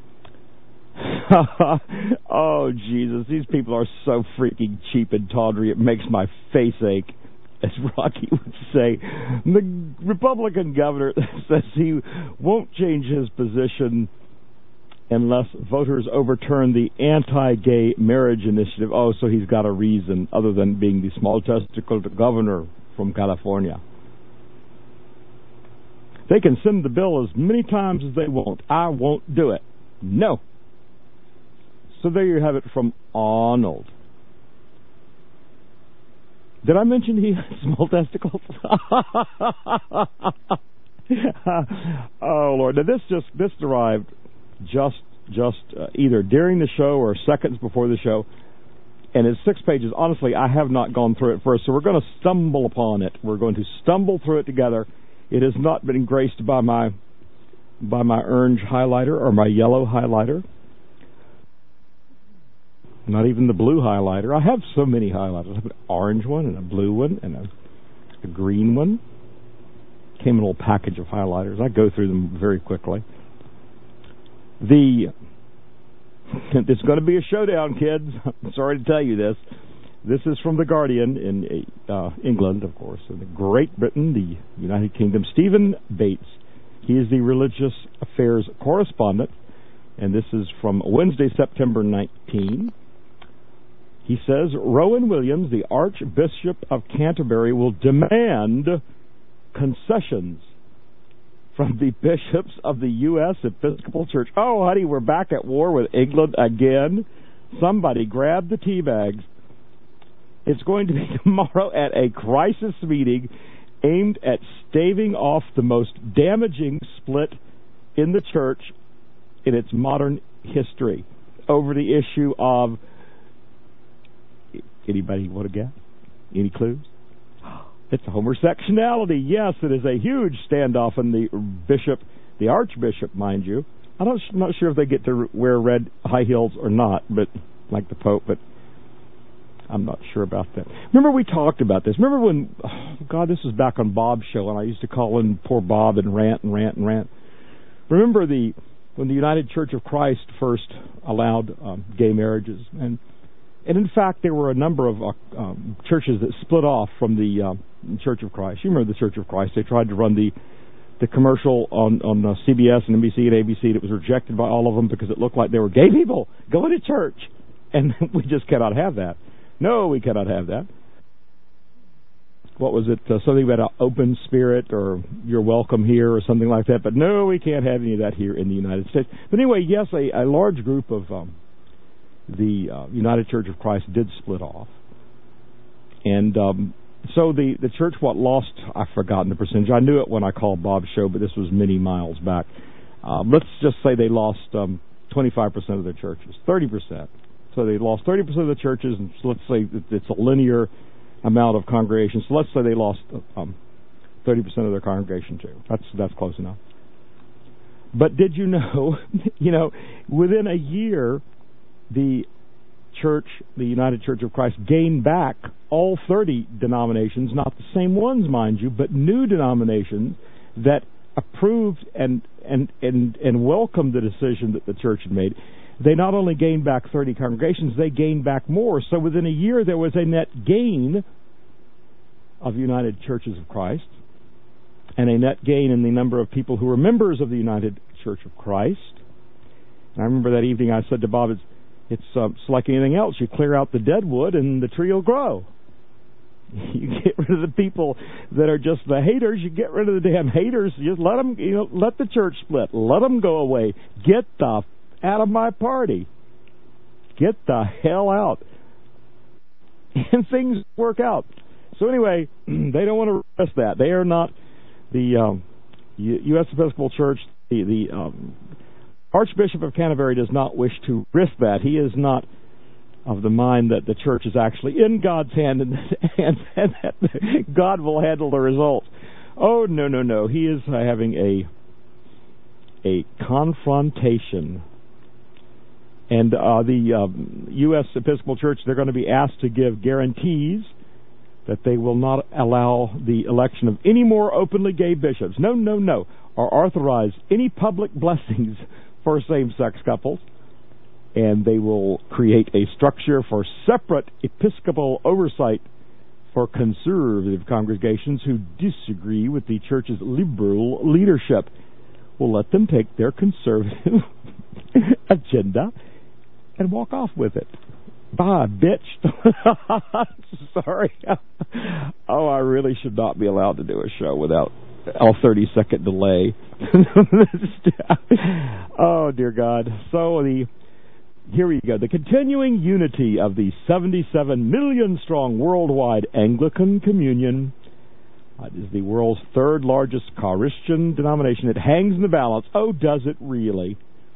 Oh, Jesus, these people are so freaking cheap and tawdry, it makes my face ache, as Rocky would say. The Republican governor says he won't change his position unless voters overturn the anti-gay marriage initiative. Oh, so he's got a reason other than being the small-testicled governor from California. They can send the bill as many times as they want. I won't do it. No. So there you have it from Arnold. Did I mention he had small testicles? Oh, Lord. Now, this derived just either during the show or seconds before the show, and it's 6 pages. Honestly, I have not gone through it first, so we're going to stumble upon it. We're going to stumble through it together. It has not been graced by my orange highlighter or my yellow highlighter. Not even the blue highlighter. I have so many highlighters. I have an orange one and a blue one and a green one. Came in a little package of highlighters. I go through them very quickly. It's going to be a showdown, kids. I'm sorry to tell you this. This is from The Guardian in England, of course, in Great Britain, the United Kingdom. Stephen Bates. He is the religious affairs correspondent, and this is from Wednesday, September 19. He says, Rowan Williams, the Archbishop of Canterbury, will demand concessions from the bishops of the U.S. Episcopal Church. Oh, honey, we're back at war with England again. Somebody grab the tea bags. It's going to be tomorrow at a crisis meeting aimed at staving off the most damaging split in the church in its modern history over the issue of... Anybody want to guess? Any clues? It's homosexuality. Yes, it is a huge standoff in the archbishop, mind you. I'm not sure if they get to wear red high heels or not, but like the Pope, but I'm not sure about that. Remember we talked about this. Remember when, oh God, this was back on Bob's show, and I used to call in poor Bob and rant. Remember when the United Church of Christ first allowed gay marriages, and in fact there were a number of churches that split off from the Church of Christ. You remember the Church of Christ? They tried to run the commercial on CBS and NBC and ABC. It was rejected by all of them because it looked like they were gay people going to church, and we just cannot have that. No, we cannot have that. What was it? Something about an open spirit or you're welcome here or something like that. But no, we can't have any of that here in the United States. But anyway, yes, a large group of the United Church of Christ did split off. And so the church, lost, I've forgotten the percentage. I knew it when I called Bob's show, but this was many miles back. Let's just say they lost 25% of their churches, 30%. So they lost 30% of the churches, and so let's say it's a linear amount of congregation. So let's say they lost 30% of their congregation too. That's close enough. But did you know, within a year, the church, the United Church of Christ, gained back all 30 denominations, not the same ones, mind you, but new denominations that approved and welcomed the decision that the church had made. They not only gained back 30 congregations, they gained back more. So within a year, there was a net gain of United Churches of Christ, and a net gain in the number of people who are members of the United Church of Christ. And I remember that evening I said to Bob, it's like anything else. You clear out the dead wood and the tree will grow. You get rid of the people that are just the haters. You get rid of the damn haters. Just let them, let the church split. Let them go away. Get the out of my party. Get the hell out. And things work out. So anyway, they don't want to risk that. They are not the U.S. Episcopal Church. The Archbishop of Canterbury does not wish to risk that. He is not of the mind that the church is actually in God's hand and that God will handle the results. Oh, no. He is having a confrontation. And the U.S. Episcopal Church, they're going to be asked to give guarantees that they will not allow the election of any more openly gay bishops. No. Or authorize any public blessings for same-sex couples. And they will create a structure for separate episcopal oversight for conservative congregations who disagree with the church's liberal leadership. We'll let them take their conservative agenda and walk off with it. Bye, bitch. Sorry. Oh, I really should not be allowed to do a show without a 30-second delay. Oh, dear God. So here we go. The continuing unity of the 77 million strong worldwide Anglican Communion is the world's third largest Christian denomination. It hangs in the balance. Oh, does it really?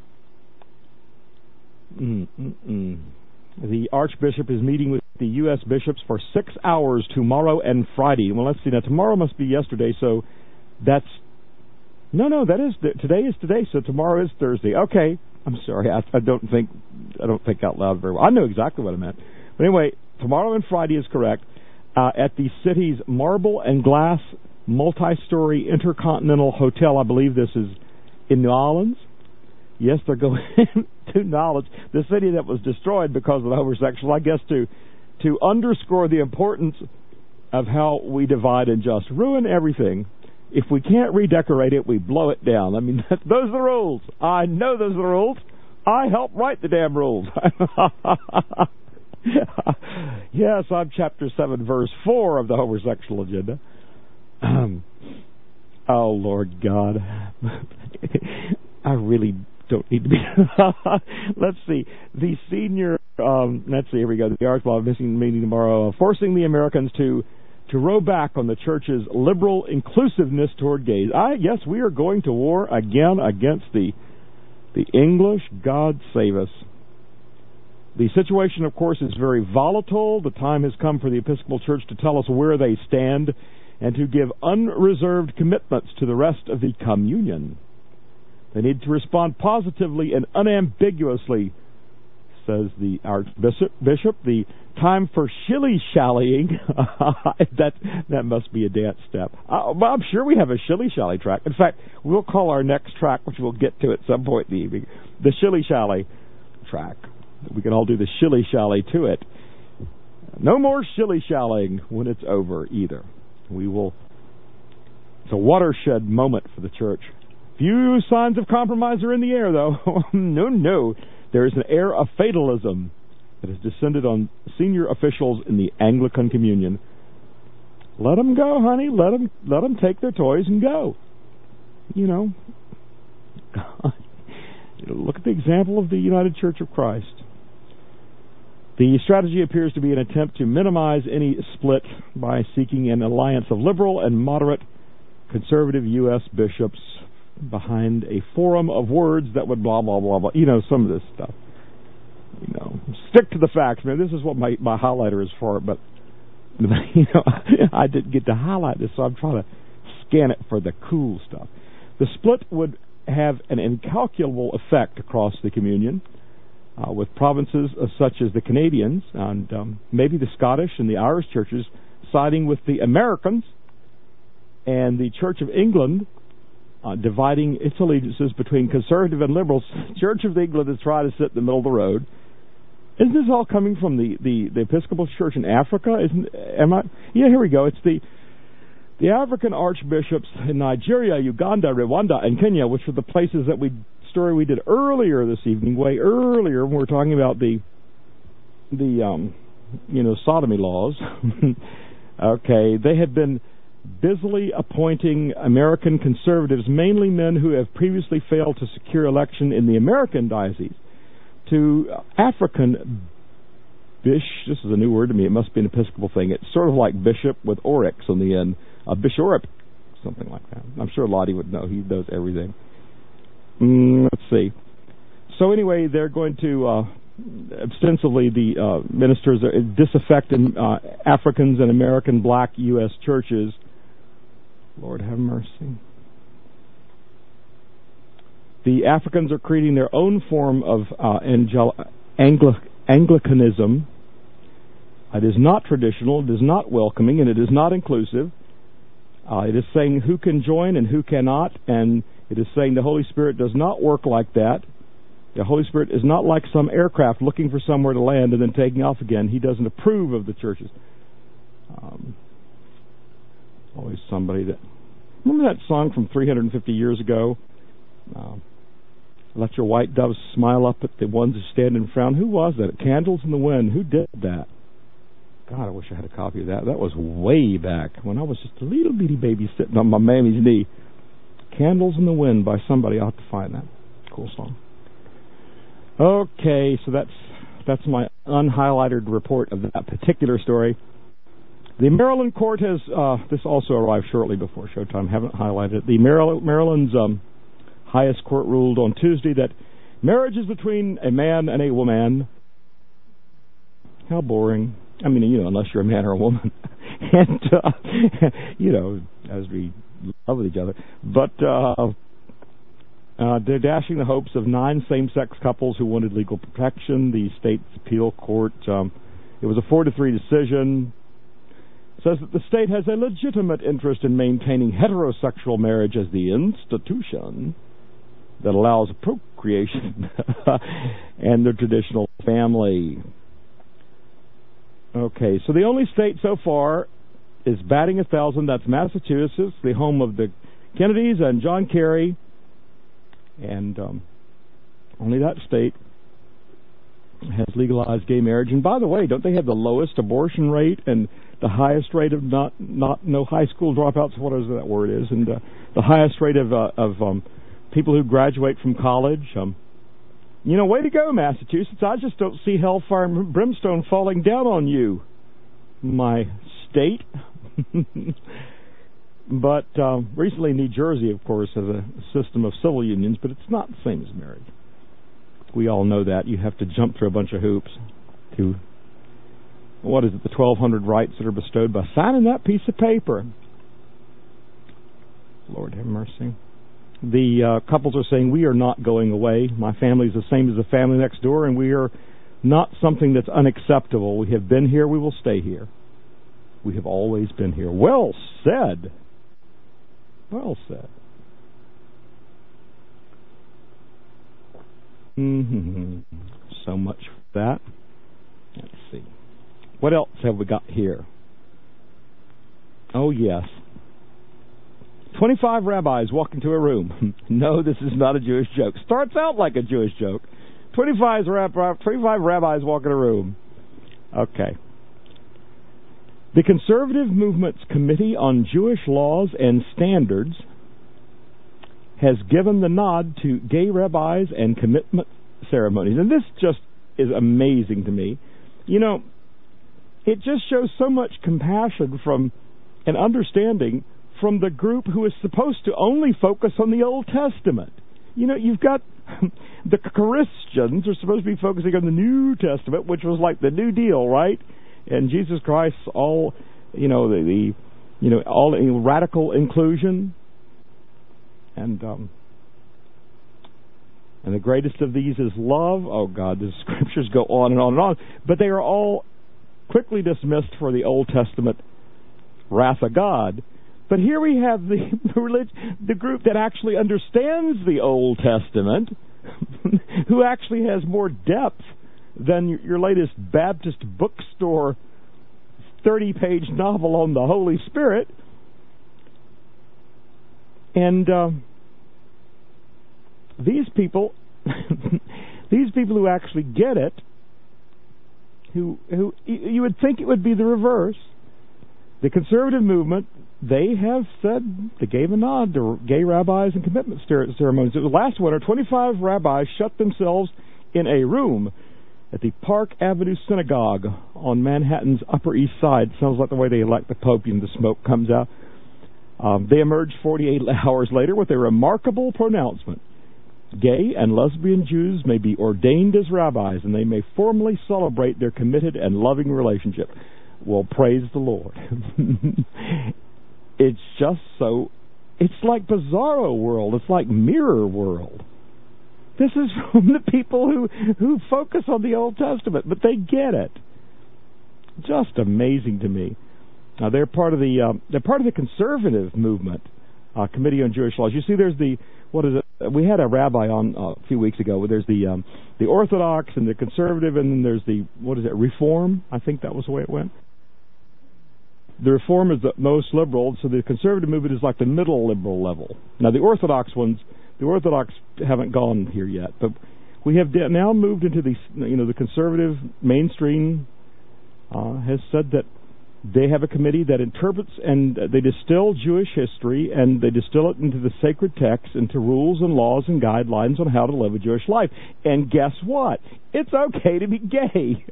The Archbishop is meeting with the U.S. bishops for 6 hours tomorrow and Friday. Well, let's see. Now, tomorrow must be yesterday, so that's... No, that is... Today is today, so tomorrow is Thursday. Okay. I'm sorry, I don't think out loud very well. I know exactly what I meant. But anyway, tomorrow and Friday is correct. At the city's marble and glass multi-story Intercontinental Hotel, I believe this is in New Orleans. Yes, they're going to New Orleans, the city that was destroyed because of the homosexual, I guess, to underscore the importance of how we divide and just ruin everything. If we can't redecorate it, we blow it down. I mean, those are the rules. I know those are the rules. I helped write the damn rules. Yes, I'm chapter 7, verse 4 of the homosexual agenda. Oh, Lord God. I really don't need to be... Let's see. The senior... let's see, here we go. The Archbishop meeting tomorrow, forcing the Americans to row back on the church's liberal inclusiveness toward gays. Yes, we are going to war again against the English. God save us. The situation, of course, is very volatile. The time has come for the Episcopal Church to tell us where they stand and to give unreserved commitments to the rest of the communion. They need to respond positively and unambiguously, says the Archbishop. The time for shilly-shallying, that must be a dance step. Well, I'm sure we have a shilly-shally track. In fact, we'll call our next track, which we'll get to at some point in the evening, the shilly-shally track. We can all do the shilly-shally to it. No more shilly-shallying when it's over either. It's a watershed moment for the church. Few signs of compromise are in the air, though. No. There is an air of fatalism that has descended on senior officials in the Anglican Communion. Let them go, honey. Let them take their toys and go. Look at the example of the United Church of Christ. The strategy appears to be an attempt to minimize any split by seeking an alliance of liberal and moderate conservative U.S. bishops behind a forum of words that would blah, blah, blah, blah. Some of this stuff. Stick to the facts, man. This is what my highlighter is for, but, I didn't get to highlight this, so I'm trying to scan it for the cool stuff. The split would have an incalculable effect across the communion, with provinces such as the Canadians and maybe the Scottish and the Irish churches siding with the Americans, and the Church of England dividing its allegiances between conservative and liberals. Church of England is trying to sit in the middle of the road. Isn't this all coming from the Episcopal Church in Africa? Yeah, here we go. It's The African archbishops in Nigeria, Uganda, Rwanda, and Kenya, which were the places that story we did earlier this evening, way earlier, when we were talking about the sodomy laws. Okay, they had been busily appointing American conservatives, mainly men who have previously failed to secure election in the American diocese, to African this is a new word to me. It must be an Episcopal thing. It's sort of like bishop with oryx on the end. A bishorp, something like that. I'm sure Lottie would know. He knows everything. Let's see. So anyway, they're going to ostensibly the ministers disaffect Africans and American black U.S. churches. Lord have mercy. The Africans are creating their own form of Anglicanism. It is not traditional, it is not welcoming, and it is not inclusive. It is saying who can join and who cannot, and it is saying the Holy Spirit does not work like that. The Holy Spirit is not like some aircraft looking for somewhere to land and then taking off again. He doesn't approve of the churches. Always somebody that... Remember that song from 350 years ago? Let your white doves smile up at the ones who stand and frown. Who was that? Candles in the Wind. Who did that? God, I wish I had a copy of that. That was way back when I was just a little bitty baby sitting on my mammy's knee. Candles in the Wind by somebody. I'll have to find that. Cool song. Okay, so that's my unhighlighted report of that particular story. The Maryland court has, this also arrived shortly before showtime, haven't highlighted it. The Maryland's highest court ruled on Tuesday that marriage is between a man and a woman. How boring. I mean, unless you're a man or a woman. And, as we love with each other. But they're dashing the hopes of 9 same-sex couples who wanted legal protection. The state's appeal court, it was a 4-3 decision. Says that the state has a legitimate interest in maintaining heterosexual marriage as the institution that allows procreation and the traditional family. Okay, so the only state so far is batting 1,000. That's Massachusetts, the home of the Kennedys and John Kerry. And only that state has legalized gay marriage. And by the way, don't they have the lowest abortion rate and the highest rate of no high school dropouts? What is that word is? And the highest rate of people who graduate from college. Way to go, Massachusetts. I just don't see hellfire and brimstone falling down on you, my state. But recently New Jersey, of course, has a system of civil unions, but it's not the same as marriage. We all know that. You have to jump through a bunch of hoops to, the 1,200 rights that are bestowed by signing that piece of paper. Lord have mercy. The couples are saying, we are not going away. My family is the same as the family next door, and we are not something that's unacceptable. We have been here, we will stay here. We have always been here. Well said. Well said. So much for that. Let's see. What else have we got here? Oh, yes. 25 rabbis walk into a room. No, this is not a Jewish joke. Starts out like a Jewish joke. 25 rabbis walk in a room. Okay. The Conservative Movement's Committee on Jewish Laws and Standards has given the nod to gay rabbis and commitment ceremonies. And this just is amazing to me. It just shows so much compassion from and understanding from the group who is supposed to only focus on the Old Testament. You've got the Christians are supposed to be focusing on the New Testament, which was like the New Deal, right? And Jesus Christ, all radical inclusion, and the greatest of these is love. Oh God, the scriptures go on and on and on, but they are all quickly dismissed for the Old Testament wrath of God. But here we have the group that actually understands the Old Testament, who actually has more depth than your latest Baptist bookstore 30-page novel on the Holy Spirit. And these people, these people who actually get it, who you would think it would be the reverse, the conservative movement, they have said, they gave a nod to gay rabbis and commitment ceremonies. It was last winter, 25 rabbis shut themselves in a room at the Park Avenue Synagogue on Manhattan's Upper East Side. Sounds like the way they elect the Pope, and the smoke comes out. They emerged 48 hours later with a remarkable pronouncement. Gay and lesbian Jews may be ordained as rabbis, and they may formally celebrate their committed and loving relationship. Well, praise the Lord. It's just so... It's like Bizarro World. It's like Mirror World. This is from the people who focus on the Old Testament, but they get it. Just amazing to me. They're part of the conservative movement, Committee on Jewish Laws. You see, there's the we had a rabbi on a few weeks ago. Where there's the Orthodox and the conservative, and then there's the Reform. I think that was the way it went. The Reform is the most liberal, so the conservative movement is like the middle liberal level. Now the Orthodox haven't gone here yet, but we have now moved into the conservative mainstream has said that they have a committee that interprets and they distill Jewish history and they distill it into the sacred texts, into rules and laws and guidelines on how to live a Jewish life. And guess what? It's okay to be gay.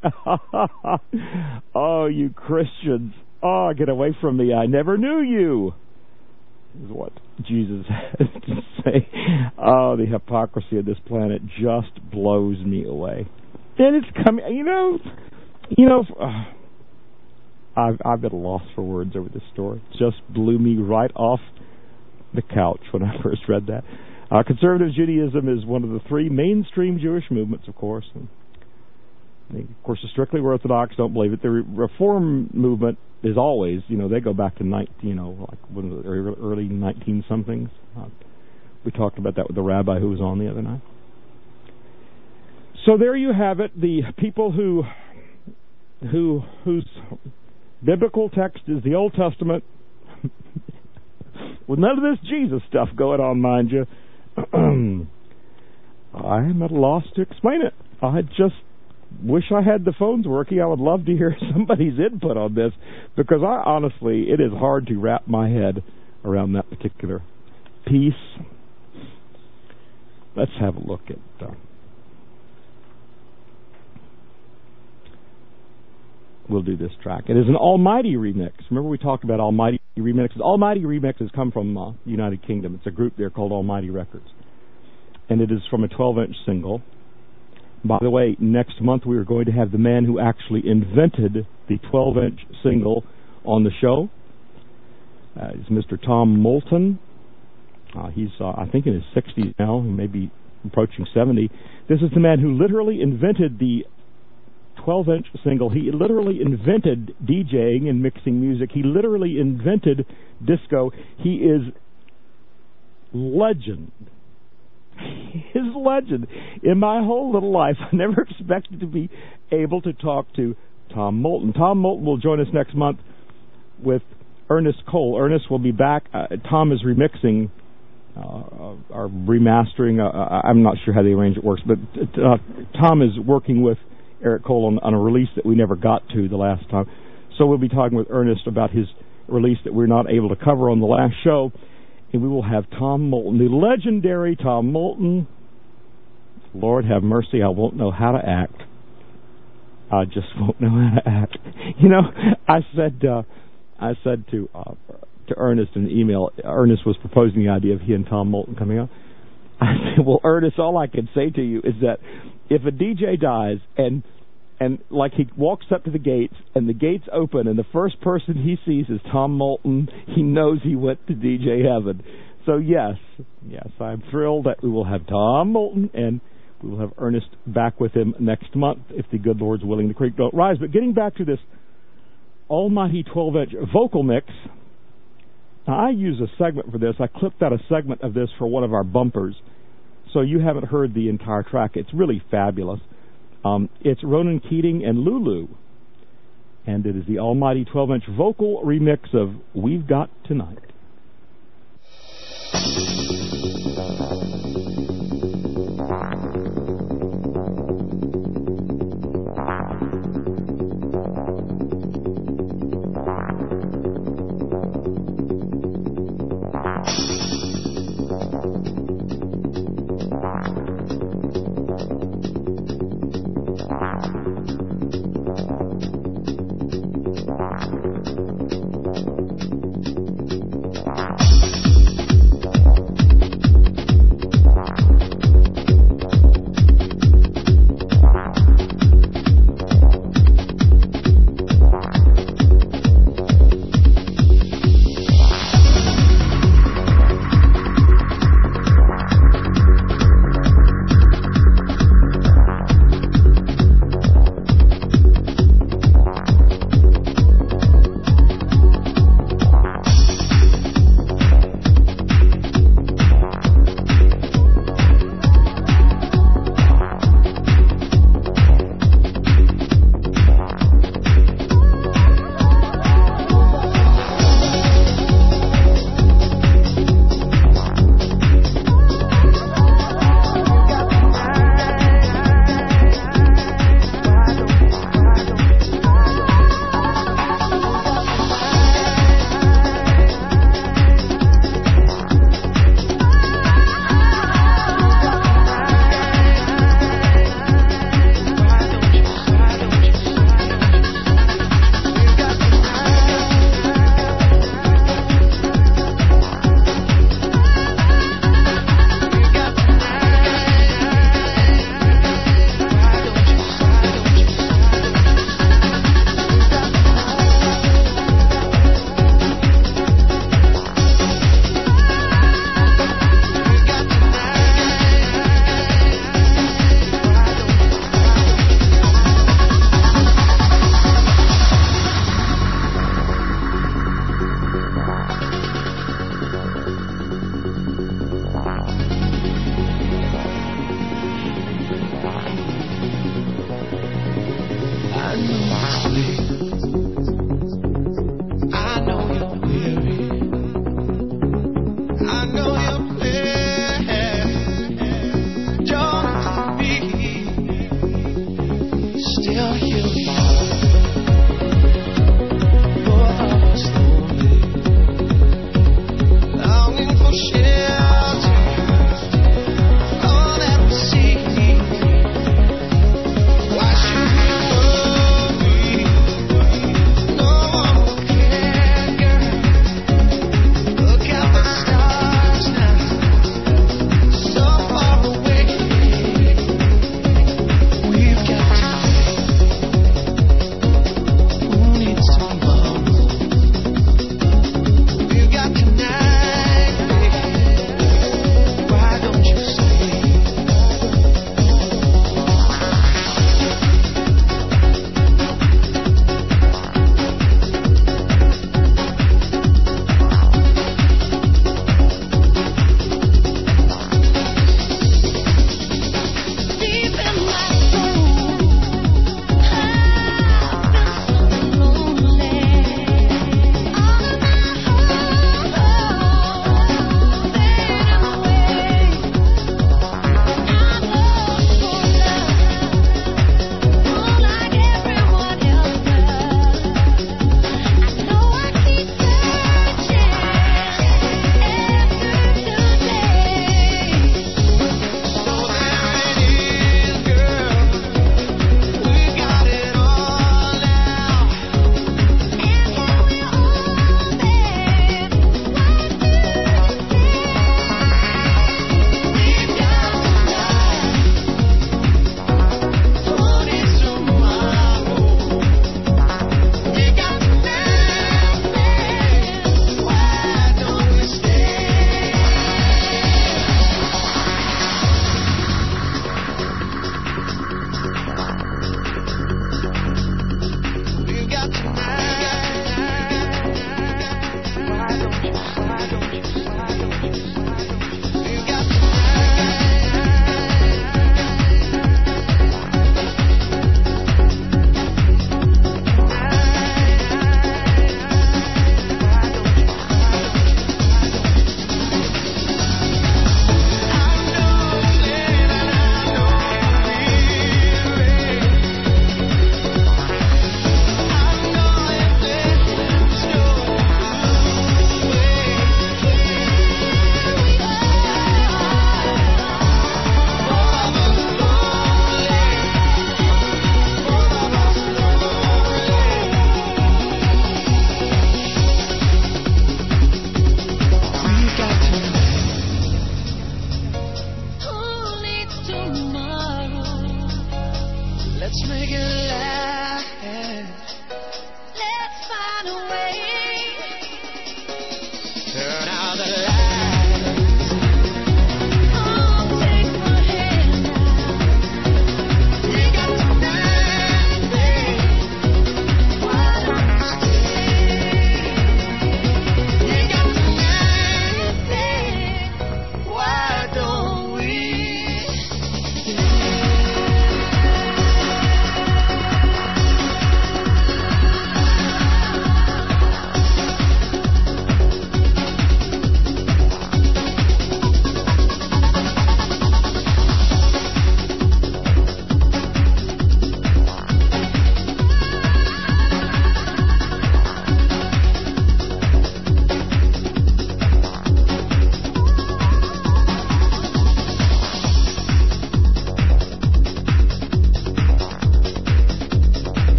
Oh, you Christians. Oh, get away from me. I never knew you, is what Jesus has to say. Oh, the hypocrisy of this planet just blows me away. And it's coming, I've been lost for words over this story. It just blew me right off the couch when I first read that. Conservative Judaism is one of the three mainstream Jewish movements, of course. And of course, the strictly Orthodox don't believe it. The Reform movement is always, they go back to early 19-somethings. We talked about that with the rabbi who was on the other night. So there you have it. The people whose biblical text is the Old Testament, with none of this Jesus stuff going on, mind you. I'm at a loss to explain it. I just wish I had the phones working. I would love to hear somebody's input on this, because honestly, it is hard to wrap my head around that particular piece. Let's have a look at... we'll do this track. It is an Almighty remix. Remember we talked about Almighty remixes? Almighty remixes come from the United Kingdom. It's a group there called Almighty Records. And it is from a 12-inch single. By the way, next month we are going to have the man who actually invented the 12-inch single on the show. It's Mr. Tom Moulton. He's, I think, in his 60s now. He may be approaching 70. This is the man who literally invented the 12-inch single. He literally invented DJing and mixing music. He literally invented disco. He is legend. His legend. In my whole little life, I never expected to be able to talk to Tom Moulton. Tom Moulton will join us next month with Ernest Cole. Ernest will be back. Tom is remixing or remastering. I'm not sure how the arrangement works, but Tom is working with Eric Cole on a release that we never got to the last time. So we'll be talking with Ernest about his release that we're not able to cover on the last show. And we will have Tom Moulton, the legendary Tom Moulton. Lord have mercy, I won't know how to act. I just won't know how to act. I said to Ernest in an email, Ernest was proposing the idea of he and Tom Moulton coming on. I said, well, Ernest, all I can say to you is that if a DJ dies and like he walks up to the gates and the gates open and the first person he sees is Tom Moulton, he knows he went to DJ heaven. So yes, I'm thrilled that we will have Tom Moulton and we will have Ernest back with him next month if the good Lord's willing, the creek don't rise. But getting back to this almighty 12-inch vocal mix, now I use a segment for this. I clipped out a segment of this for one of our bumpers. So you haven't heard the entire track. It's really fabulous. It's Ronan Keating and Lulu. And it is the almighty 12-inch vocal remix of We've Got Tonight.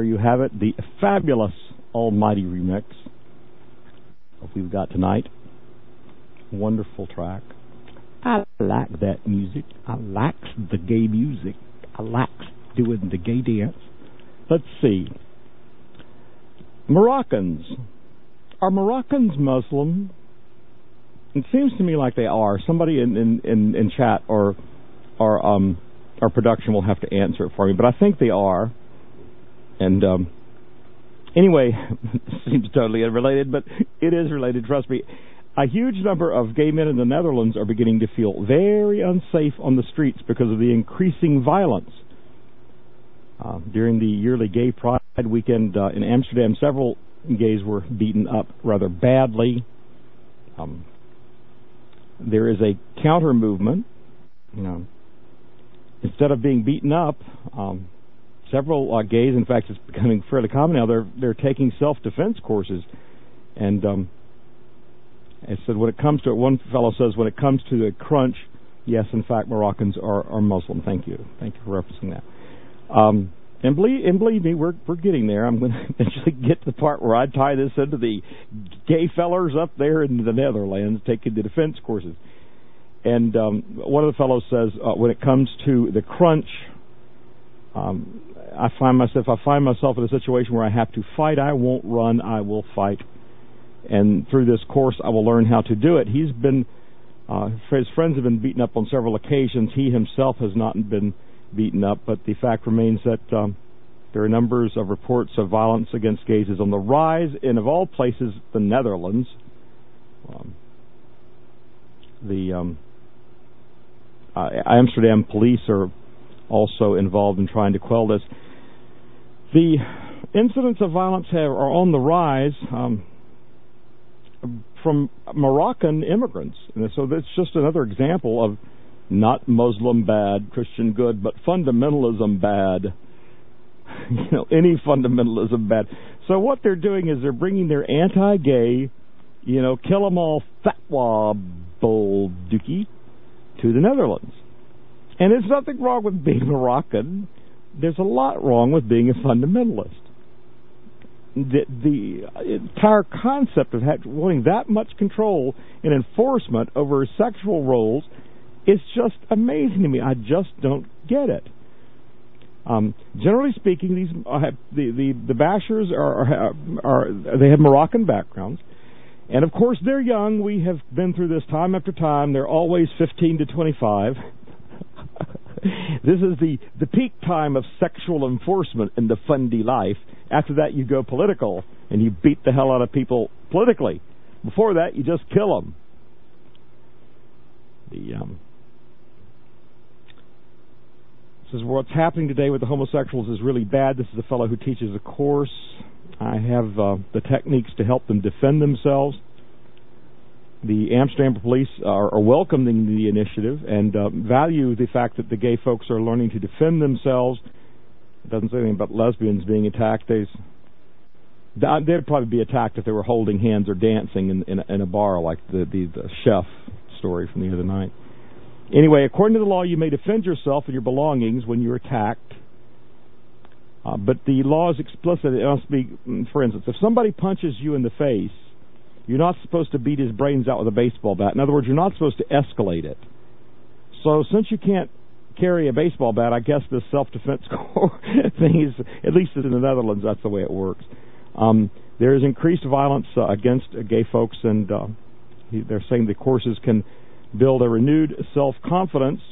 there you have it, the fabulous Almighty remix of We've Got Tonight. Wonderful track. I like that music. I like the gay music. I like doing the gay dance. Let's see. Moroccans. Are Moroccans Muslim? It seems to me like they are. Somebody in chat or our production will have to answer it for me, but I think they are. And anyway, it seems totally unrelated, but it is related, trust me. A huge number of gay men in the Netherlands are beginning to feel very unsafe on the streets because of the increasing violence. During the yearly Gay Pride weekend in Amsterdam, several gays were beaten up rather badly. There is a counter movement. Instead of being beaten up, several gays, in fact, it's becoming fairly common now. They're taking self-defense courses, and it said when it comes to it, one fellow says when it comes to the crunch, yes, in fact, Moroccans are Muslim. Thank you for referencing that. And believe me, we're getting there. I'm going to eventually get to the part where I tie this into the gay fellers up there in the Netherlands taking the defense courses. And one of the fellows says, when it comes to the crunch, I find myself in a situation where I have to fight. I won't run. I will fight. And through this course, I will learn how to do it. He's been, his friends have been beaten up on several occasions. He himself has not been beaten up, but the fact remains that there are numbers of reports of violence against gays is on the rise in, of all places, the Netherlands. The Amsterdam police are also involved in trying to quell this. The incidents of violence are on the rise from Moroccan immigrants. And so that's just another example of not Muslim bad, Christian good, but fundamentalism bad. Any fundamentalism bad. So what they're doing is they're bringing their anti-gay, kill 'em all fatwa bolduki to the Netherlands. And there's nothing wrong with being Moroccan. There's a lot wrong with being a fundamentalist. The entire concept of wanting that much control and enforcement over sexual roles is just amazing to me. I just don't get it. Generally speaking, these the bashers they have Moroccan backgrounds, and of course they're young. We have been through this time after time. They're always 15 to 25. This is the peak time of sexual enforcement in the fundy life. After that, you go political and you beat the hell out of people politically. Before that, you just kill them. Says what's happening today with the homosexuals is really bad. This is a fellow who teaches a course. I have the techniques to help them defend themselves. The Amsterdam police are welcoming the initiative and value the fact that the gay folks are learning to defend themselves. It doesn't say anything about lesbians being attacked. They'd probably be attacked if they were holding hands or dancing in a bar like the chef story from the other night. Anyway, according to the law, you may defend yourself and your belongings when you're attacked. But the law is explicit. It must be, for instance, if somebody punches you in the face, you're not supposed to beat his brains out with a baseball bat. In other words, you're not supposed to escalate it. So since you can't carry a baseball bat, I guess this self-defense thing is, at least in the Netherlands, that's the way it works. There is increased violence against gay folks, and they're saying the courses can build a renewed self-confidence.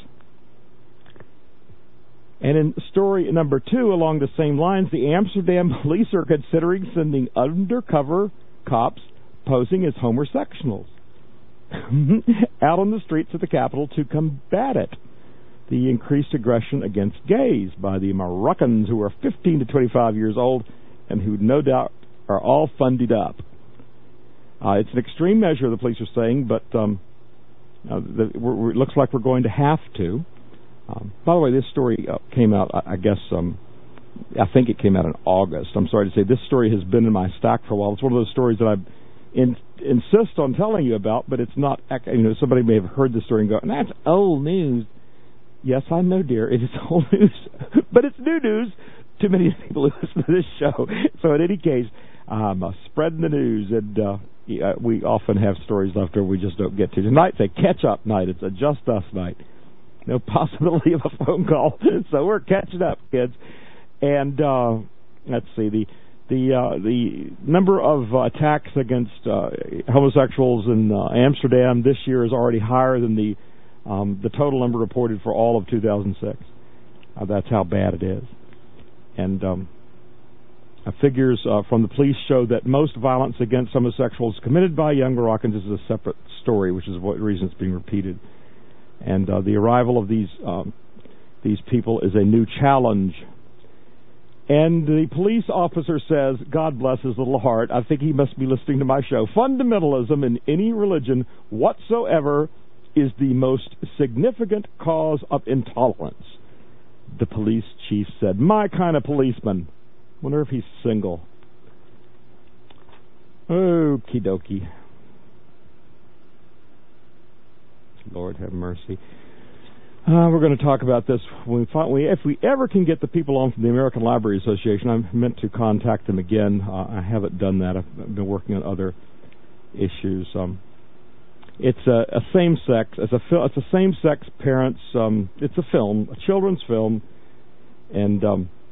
And in story number 2, along the same lines, the Amsterdam police are considering sending undercover cops posing as homosexuals out on the streets of the capital to combat it. The increased aggression against gays by the Moroccans, who are 15 to 25 years old and who no doubt are all funded up. It's an extreme measure, the police are saying, but it looks like we're going to have to. By the way, this story came out, I guess, I think it came out in August. I'm sorry to say, this story has been in my stack for a while. It's one of those stories that I insist on telling you about, but it's not, somebody may have heard the story and go, that's old news. Yes, I know, dear, it is old news, but it's new news too many people who listen to this show. So in any case, spreading the news, and we often have stories left over we just don't get to. Tonight's a catch-up night. It's a just us night. No possibility of a phone call, so we're catching up, kids. And let's see, the number of attacks against homosexuals in Amsterdam this year is already higher than the total number reported for all of 2006. That's how bad it is. And figures from the police show that most violence against homosexuals committed by young Moroccans is a separate story, which is what reason it's being repeated. And the arrival of these people is a new challenge. And the police officer says, God bless his little heart, I think he must be listening to my show. Fundamentalism in any religion whatsoever is the most significant cause of intolerance. The police chief said, my kind of policeman. Wonder if he's single. Okie dokie. Lord have mercy. We're going to talk about this if we ever can get the people on from the American Library Association. I meant to contact them again. I haven't done that. I've been working on other issues. It's a same-sex. It's a same-sex parents. It's a film, a children's film, and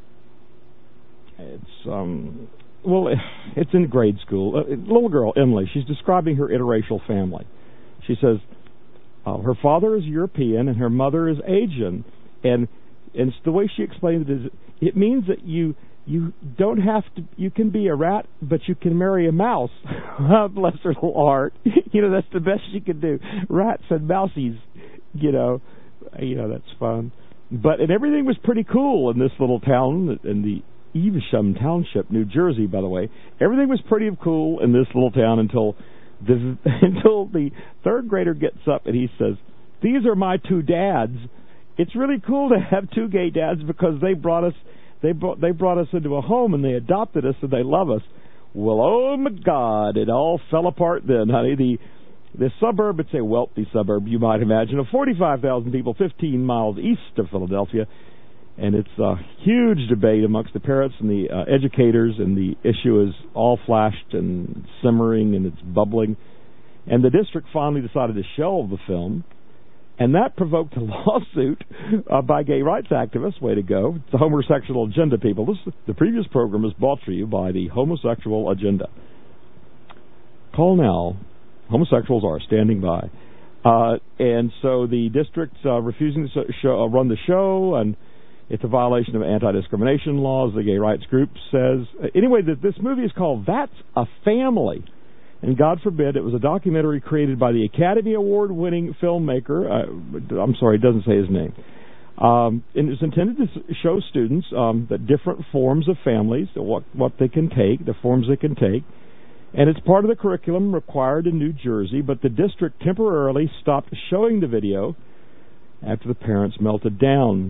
it's in grade school. A little girl, Emily. She's describing her interracial family. She says, her father is European and her mother is Asian, and it's the way she explained it is it means that you don't have to, you can be a rat, but you can marry a mouse. Bless her little heart. That's the best she could do. Rats and mousies, that's fun. And everything was pretty cool in this little town, in the Evesham Township, New Jersey, by the way. Everything was pretty cool in this little town until the third grader gets up and he says, these are my two dads. It's really cool to have two gay dads because they brought us into a home and they adopted us and they love us. Well, oh my God, it all fell apart then, honey. The suburb, it's a wealthy suburb, you might imagine, of 45,000 people, 15 miles east of Philadelphia. And it's a huge debate amongst the parents and the educators, and the issue is all flashed and simmering and it's bubbling. And the district finally decided to shelve the film, and that provoked a lawsuit by gay rights activists. Way to go. It's the Homosexual Agenda, people. The previous program is brought to you by the Homosexual Agenda. Call now. Homosexuals are standing by. And so the district's refusing to run the show, and it's a violation of anti-discrimination laws, the gay rights group says. Anyway, this movie is called That's a Family. And God forbid, it was a documentary created by the Academy Award-winning filmmaker. I'm sorry, it doesn't say his name. And it's intended to show students that different forms of families, what they can take, the forms they can take. And it's part of the curriculum required in New Jersey, but the district temporarily stopped showing the video after the parents melted down.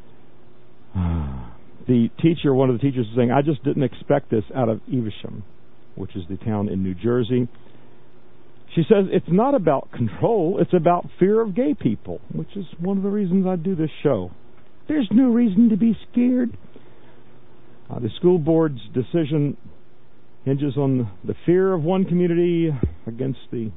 One of the teachers is saying, I just didn't expect this out of Evesham, which is the town in New Jersey. She says, it's not about control, it's about fear of gay people, which is one of the reasons I do this show. There's no reason to be scared. The school board's decision hinges on the fear of one community against the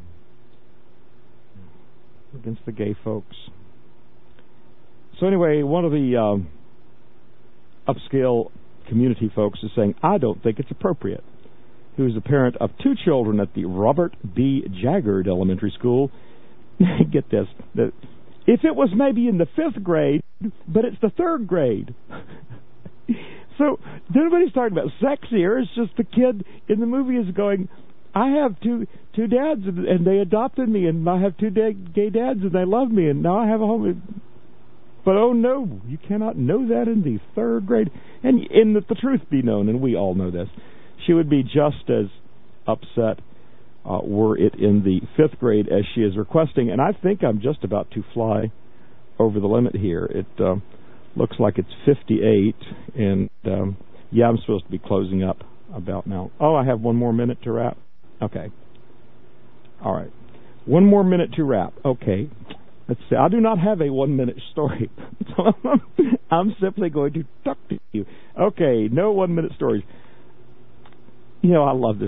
gay folks. So anyway, one of the upscale community folks is saying, I don't think it's appropriate. Who is a parent of two children at the Robert B. Jaggard Elementary School. Get this. If it was maybe in the 5th grade, but it's the 3rd grade. So nobody's talking about sex here. It's just the kid in the movie is going, I have two dads, and they adopted me, and I have two gay dads, and they love me, and now I have a home. But oh no, you cannot know that in the 3rd grade. And the truth be known, and we all know this, she would be just as upset were it in the 5th grade as she is requesting. And I think I'm just about to fly over the limit here. It looks like it's 58, and yeah, I'm supposed to be closing up about now. Oh, I have one more minute to wrap. Okay. All right. One more minute to wrap. Okay. Let's see. I do not have a 1-minute story. So I'm simply going to talk to you. Okay, no 1-minute stories. You know, I love this.